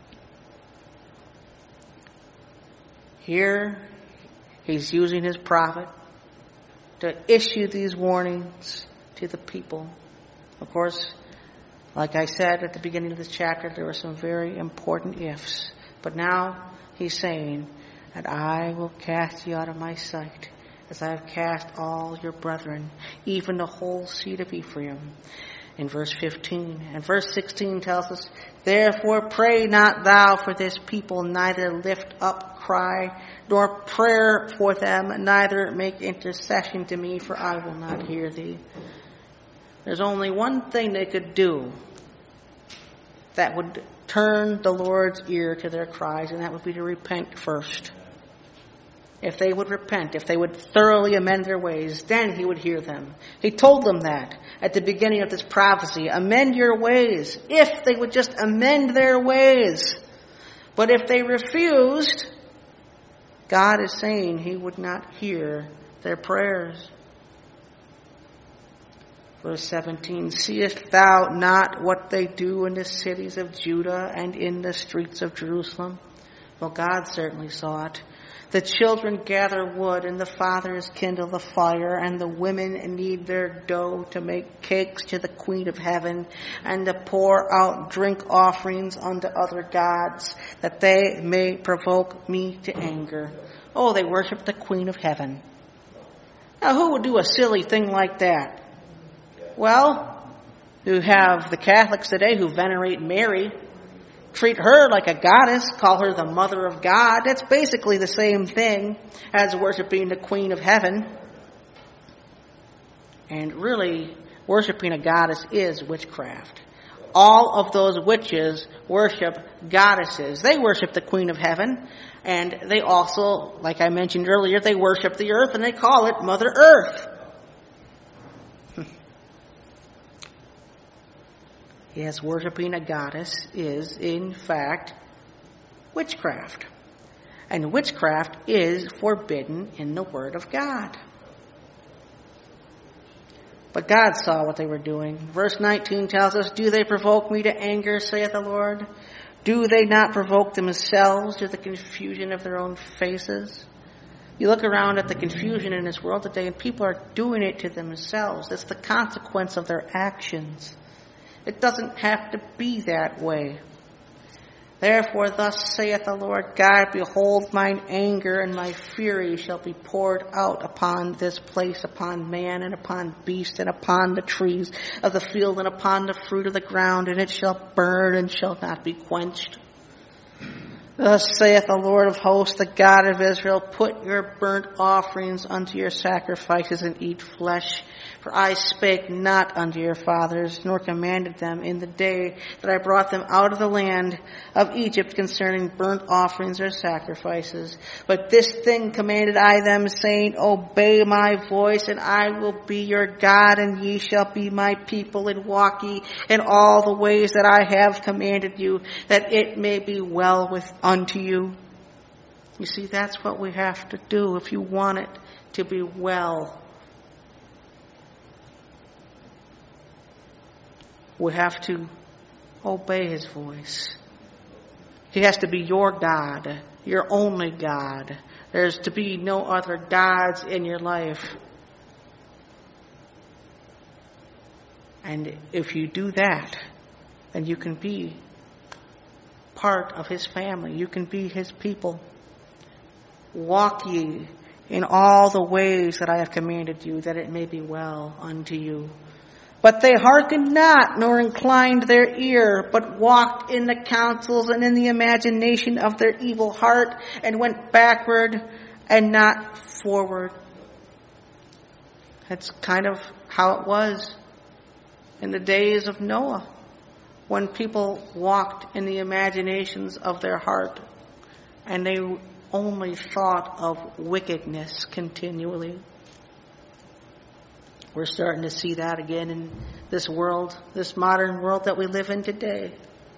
here, he's using his prophet to issue these warnings to the people. Of course, like I said at the beginning of this chapter, there were some very important ifs. But now, he's saying, and I will cast you out of my sight, as I have cast all your brethren, even the whole seed of Ephraim. In verse fifteen. And verse sixteen tells us, therefore pray not thou for this people, neither lift up cry, nor prayer for them, neither make intercession to me, for I will not hear thee. There's only one thing they could do that would turn the Lord's ear to their cries, and that would be to repent first. If they would repent, if they would thoroughly amend their ways, then he would hear them. He told them that at the beginning of this prophecy. Amend your ways. If they would just amend their ways. But if they refused, God is saying he would not hear their prayers. Verse seventeen, seest thou not what they do in the cities of Judah and in the streets of Jerusalem? Well, God certainly saw it. The children gather wood, and the fathers kindle the fire, and the women knead their dough to make cakes to the Queen of Heaven, and to pour out drink offerings unto other gods, that they may provoke me to anger. Oh, they worship the Queen of Heaven. Now, who would do a silly thing like that? Well, you have the Catholics today who venerate Mary, treat her like a goddess, call her the Mother of God. That's basically the same thing as worshiping the Queen of Heaven. And really, worshiping a goddess is witchcraft. All of those witches worship goddesses. They worship the Queen of Heaven, and they also, like I mentioned earlier, they worship the earth, and they call it Mother Earth. Yes, worshiping a goddess is, in fact, witchcraft. And witchcraft is forbidden in the Word of God. But God saw what they were doing. Verse nineteen tells us, do they provoke me to anger, saith the Lord? Do they not provoke themselves to the confusion of their own faces? You look around at the confusion in this world today, and people are doing it to themselves. It's the consequence of their actions. It doesn't have to be that way. Therefore, thus saith the Lord God, behold, mine anger and my fury shall be poured out upon this place, upon man and upon beast and upon the trees of the field and upon the fruit of the ground, and it shall burn and shall not be quenched. Thus saith the Lord of hosts, the God of Israel, put your burnt offerings unto your sacrifices and eat flesh. For I spake not unto your fathers, nor commanded them in the day that I brought them out of the land of Egypt concerning burnt offerings or sacrifices. But this thing commanded I them, saying, obey my voice, and I will be your God, and ye shall be my people, and walk ye in all the ways that I have commanded you, that it may be well with unto you. You see, that's what we have to do if you want it to be well. We have to obey his voice. He has to be your God, your only God. There's to be no other gods in your life. And if you do that, then you can be part of his family. You can be his people. Walk ye in all the ways that I have commanded you, that it may be well unto you. But they hearkened not, nor inclined their ear, but walked in the counsels and in the imagination of their evil heart, and went backward and not forward. That's kind of how it was in the days of Noah, when people walked in the imaginations of their heart, and they only thought of wickedness continually. We're starting to see that again in this world, this modern world that we live in today.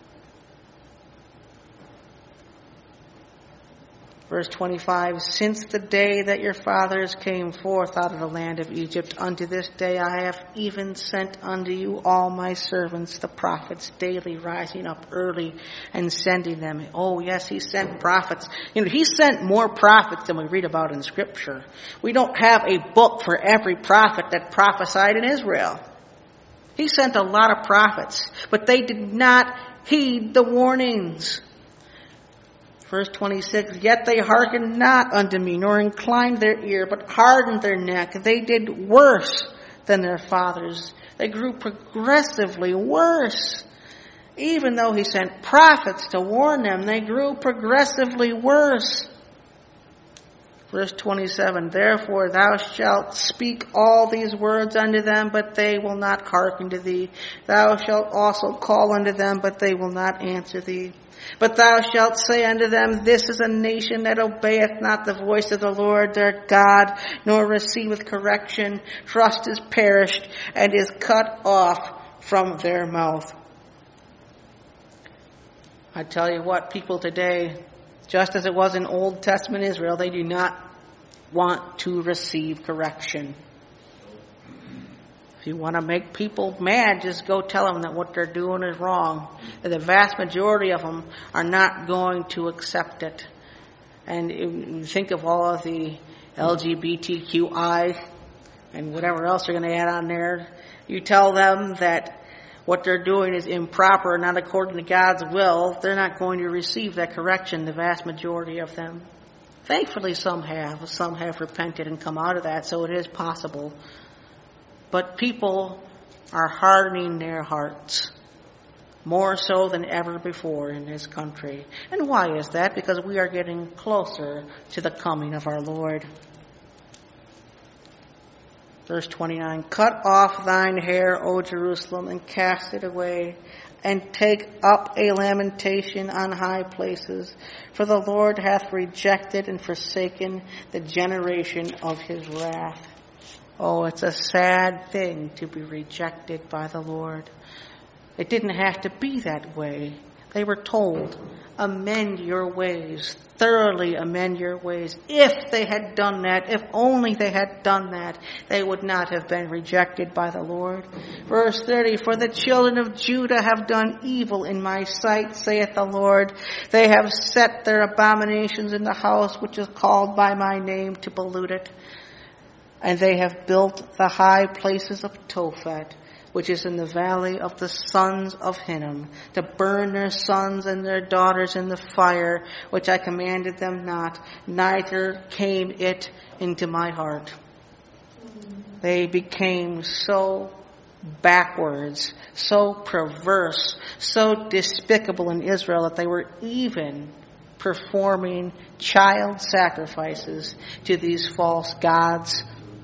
Verse twenty-five, since the day that your fathers came forth out of the land of Egypt, unto this day I have even sent unto you all my servants, the prophets, daily rising up early and sending them. Oh yes, he sent prophets. You know, he sent more prophets than we read about in Scripture. We don't have a book for every prophet that prophesied in Israel. He sent a lot of prophets, but they did not heed the warnings. Verse twenty-six, yet they hearkened not unto me, nor inclined their ear, but hardened their neck. They did worse than their fathers. They grew progressively worse. Even though he sent prophets to warn them, they grew progressively worse. Verse twenty-seven, therefore thou shalt speak all these words unto them, but they will not hearken to thee. Thou shalt also call unto them, but they will not answer thee. But thou shalt say unto them, this is a nation that obeyeth not the voice of the Lord their God, nor receiveth correction. Trust is perished, and is cut off from their mouth. I tell you what, people today, just as it was in Old Testament Israel, they do not want to receive correction. If you want to make people mad, just go tell them that what they're doing is wrong. And the vast majority of them are not going to accept it. And you think of all of the L G B T Q I and whatever else they're going to add on there. You tell them that what they're doing is improper, not according to God's will, they're not going to receive that correction, the vast majority of them. Thankfully, some have. Some have repented and come out of that, so it is possible. But people are hardening their hearts more so than ever before in this country. And why is that? Because we are getting closer to the coming of our Lord. Verse twenty-nine, cut off thine hair, O Jerusalem, and cast it away, and take up a lamentation on high places. For the Lord hath rejected and forsaken the generation of his wrath. Oh, it's a sad thing to be rejected by the Lord. It didn't have to be that way. They were told, amend your ways, thoroughly amend your ways. If they had done that, if only they had done that, they would not have been rejected by the Lord. Verse thirty, for the children of Judah have done evil in my sight, saith the Lord. They have set their abominations in the house which is called by my name to pollute it. And they have built the high places of Tophet, which is in the valley of the sons of Hinnom, to burn their sons and their daughters in the fire, which I commanded them not, neither came it into my heart. They became so backwards, so perverse, so despicable in Israel that they were even performing child sacrifices to these false gods.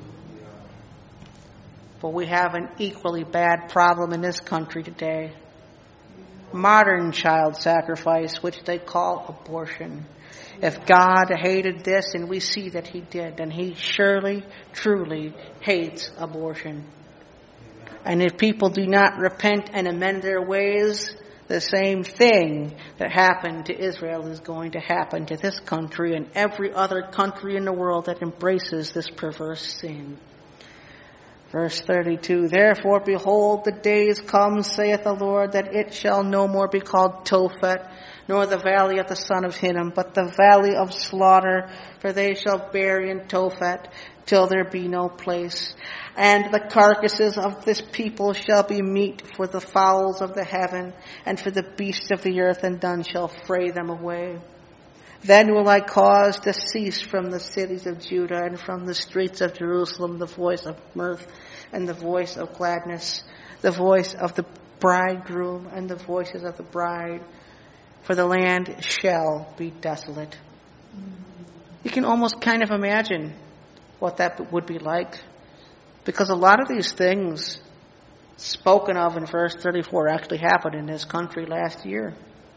But we have an equally bad problem in this country today. Modern child sacrifice, which they call abortion. If God hated this, and we see that he did, then he surely, truly hates abortion. And if people do not repent and amend their ways, the same thing that happened to Israel is going to happen to this country and every other country in the world that embraces this perverse sin. Verse thirty-two, therefore, behold, the days come, saith the Lord, that it shall no more be called Tophet, nor the valley of the son of Hinnom, but the valley of slaughter, for they shall bury in Tophet, till there be no place. And the carcasses of this people shall be meat for the fowls of the heaven, and for the beasts of the earth, and none shall fray them away. Then will I cause to cease from the cities of Judah and from the streets of Jerusalem the voice of mirth and the voice of gladness, the voice of the bridegroom and the voices of the bride, for the land shall be desolate. You can almost kind of imagine what that would be like, because a lot of these things spoken of in verse thirty-four actually happened in this country last year.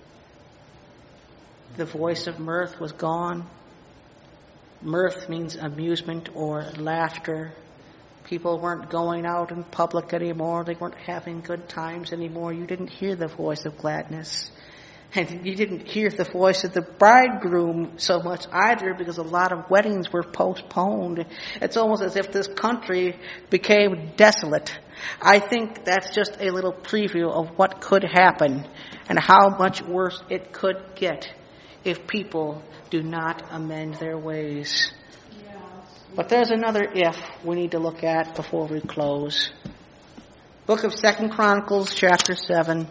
The voice of mirth was gone. Mirth means amusement or laughter. People weren't going out in public anymore. They weren't having good times anymore. You didn't hear the voice of gladness. And you didn't hear the voice of the bridegroom so much either, because a lot of weddings were postponed. It's almost as if this country became desolate. I think that's just a little preview of what could happen and how much worse it could get if people do not amend their ways. But there's another if we need to look at before we close. Book of Second Chronicles, chapter seven.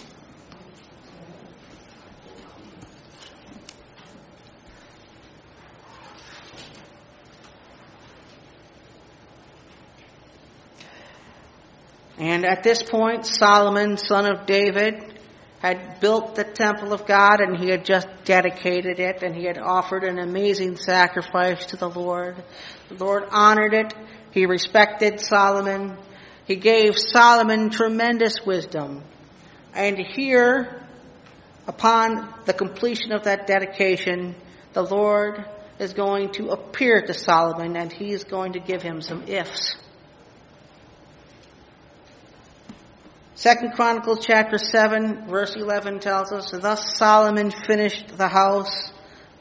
And at this point, Solomon, son of David, had built the temple of God, and he had just dedicated it, and he had offered an amazing sacrifice to the Lord. The Lord honored it. He respected Solomon. He gave Solomon tremendous wisdom. And here, upon the completion of that dedication, the Lord is going to appear to Solomon, and he is going to give him some ifs. Second Chronicles chapter seven, verse eleven tells us, thus Solomon finished the house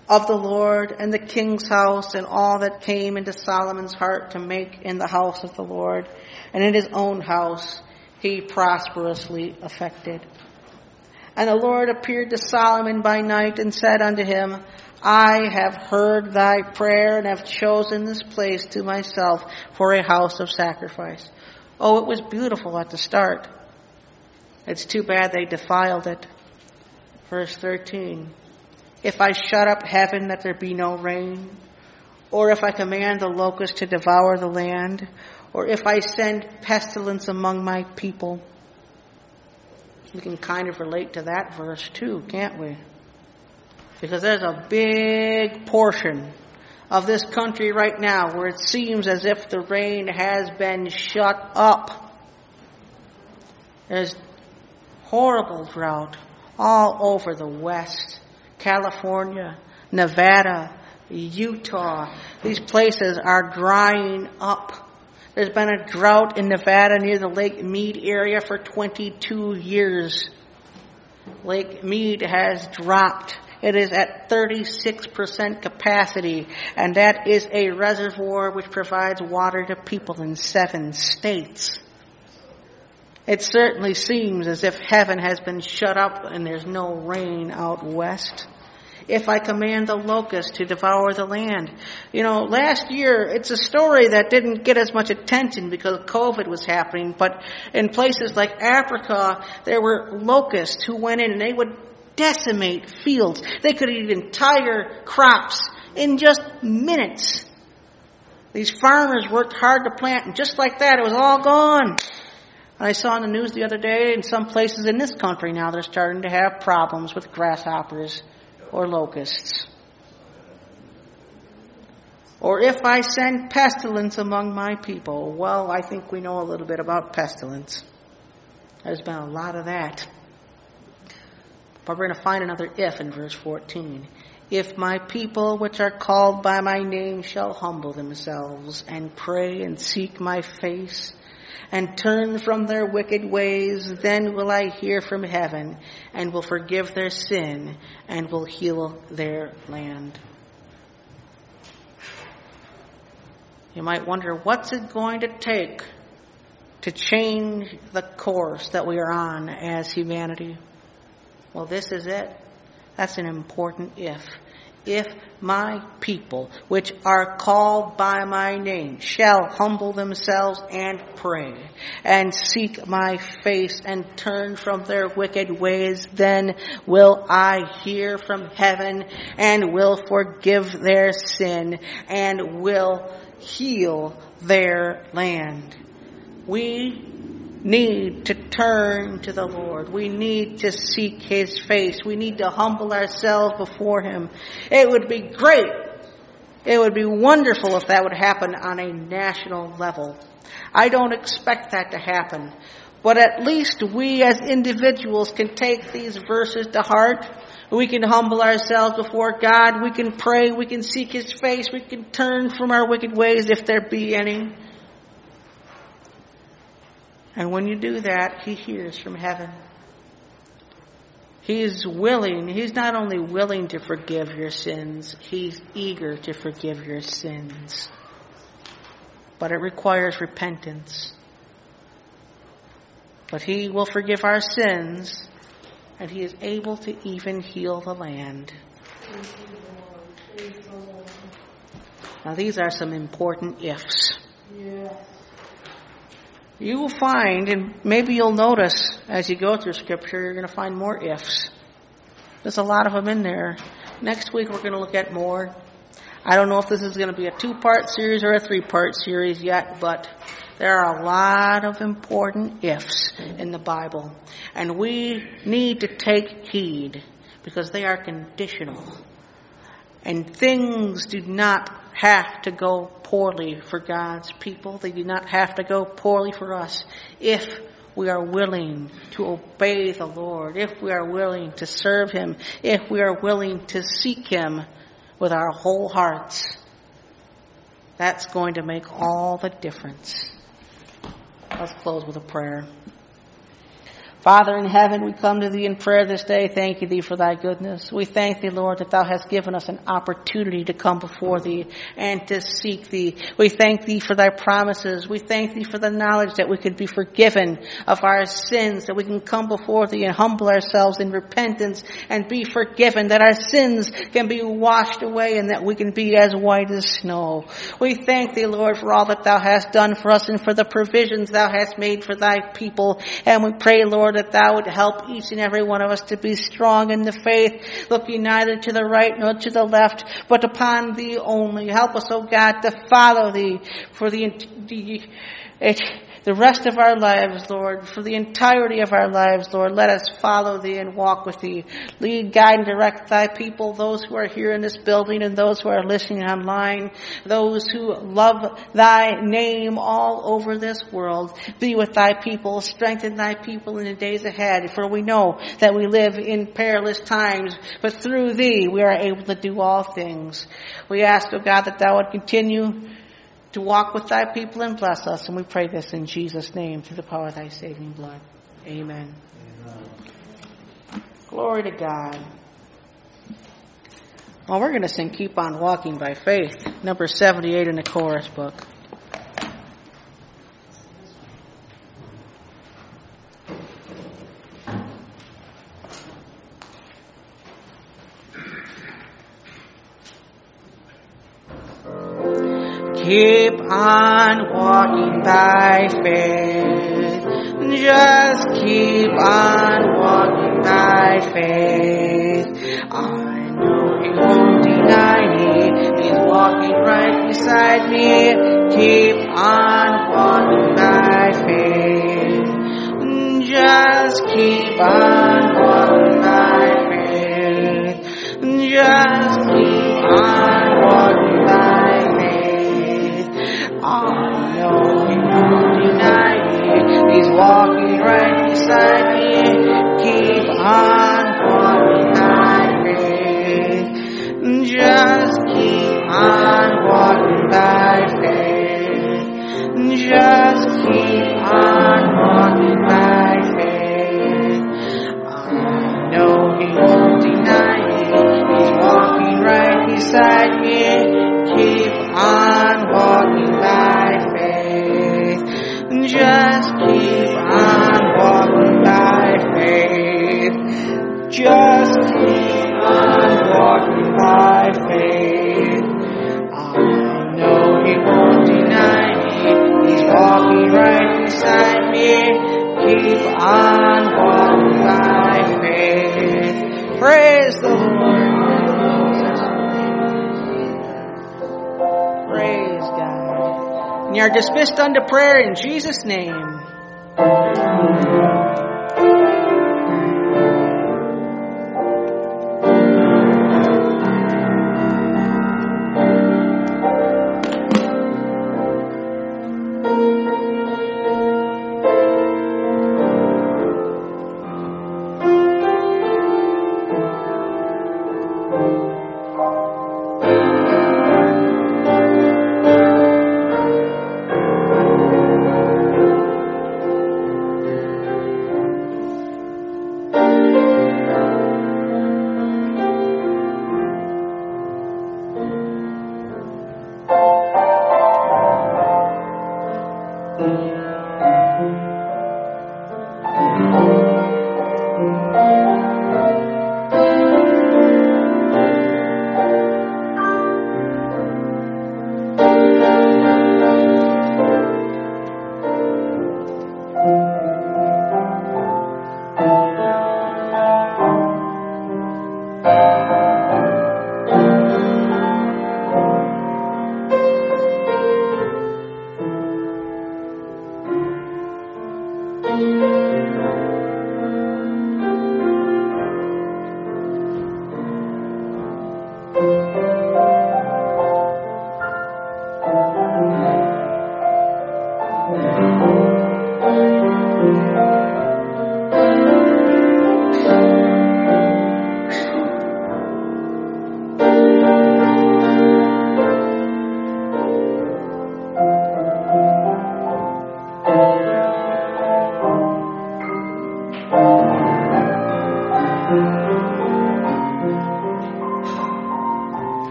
of the Lord and the king's house and all that came into Solomon's heart to make in the house of the Lord and in his own house he prosperously effected. And the Lord appeared to Solomon by night and said unto him, I have heard thy prayer and have chosen this place to myself for a house of sacrifice. Oh, it was beautiful at the start. It's too bad they defiled it. Verse thirteen. If I shut up heaven that there be no rain, or if I command the locust to devour the land, or if I send pestilence among my people. We can kind of relate to that verse too, can't we? Because there's a big portion of this country right now where it seems as if the rain has been shut up. There's horrible drought all over the West. California, Nevada, Utah. These places are drying up. There's been a drought in Nevada near the Lake Mead area for twenty-two years. Lake Mead has dropped. It is at thirty-six percent capacity, and that is a reservoir which provides water to people in seven states. It certainly seems as if heaven has been shut up and there's no rain out west. If I command the locust to devour the land. You know, last year, it's a story that didn't get as much attention because COVID was happening, but in places like Africa, there were locusts who went in and they would decimate fields. They could eat entire crops in just minutes. These farmers worked hard to plant, and just like that, it was all gone. I saw on the news the other day, in some places in this country now, they're starting to have problems with grasshoppers or locusts. Or if I send pestilence among my people. Well, I think we know a little bit about pestilence. There's been a lot of that. But we're going to find another if in verse fourteen. If my people which are called by my name shall humble themselves and pray and seek my face and turn from their wicked ways, then will I hear from heaven and will forgive their sin and will heal their land. You might wonder, what's it going to take to change the course that we are on as humanity? Well, this is it. That's an important if. If my people, which are called by my name, shall humble themselves and pray and seek my face and turn from their wicked ways, then will I hear from heaven and will forgive their sin and will heal their land. We need to turn to the Lord. We need to seek His face. We need to humble ourselves before Him. It would be great. It would be wonderful if that would happen on a national level. I don't expect that to happen. But at least we as individuals can take these verses to heart. We can humble ourselves before God. We can pray. We can seek His face. We can turn from our wicked ways if there be any. And when you do that, He hears from heaven. He's willing. He's not only willing to forgive your sins, He's eager to forgive your sins. But it requires repentance. But He will forgive our sins, and He is able to even heal the land. Now these are some important ifs. Yeah. You will find, and maybe you'll notice as you go through Scripture, you're going to find more ifs. There's a lot of them in there. Next week we're going to look at more. I don't know if this is going to be a two-part series or a three-part series yet, but there are a lot of important ifs in the Bible. And we need to take heed because they are conditional. And things do not have to go poorly for God's people. They do not have to go poorly for us if we are willing to obey the Lord, if we are willing to serve Him, if we are willing to seek Him with our whole hearts. That's going to make all the difference. Let's close with a prayer. Father in heaven, we come to thee in prayer this day, thanking thee for thy goodness. We thank thee, Lord, that thou hast given us an opportunity to come before thee and to seek thee. We thank thee for thy promises. We thank thee for the knowledge that we could be forgiven of our sins, that we can come before thee and humble ourselves in repentance and be forgiven, that our sins can be washed away and that we can be as white as snow. We thank thee, Lord, for all that thou hast done for us and for the provisions thou hast made for thy people. And we pray, Lord, that thou would help each and every one of us to be strong in the faith, looking neither to the right nor to the left, but upon thee only. Help us, O God, to follow thee for the, the it, the rest of our lives, Lord, for the entirety of our lives, Lord. Let us follow thee and walk with thee. Lead, guide, and direct thy people, those who are here in this building and those who are listening online, those who love thy name all over this world. Be with thy people, strengthen thy people in the days ahead, for we know that we live in perilous times, but through thee we are able to do all things. We ask, O God, that thou would continue to walk with thy people and bless us. And we pray this in Jesus' name through the power of thy saving blood. Amen. Amen. Glory to God. Well, we're going to sing Keep On Walking by Faith, number seventy-eight in the chorus book. Keep on walking by faith. Just keep on walking by faith. I know he won't deny me. He's walking right beside me. Keep on walking by faith. Just keep on walking by faith. Just keep on walking by faith. I know he won't deny me. He's walking right beside me. Keep on walking by faith. Just keep on walking by faith. Just keep on walking by faith. I know he won't deny me. He's walking right beside me. Keep on walking by faith. Just keep on walking by faith. Just keep on walking by faith. I know he won't deny me. He's walking right beside me. Keep on walking by faith. Praise the Lord. Praise God. And you are dismissed unto prayer in Jesus' name.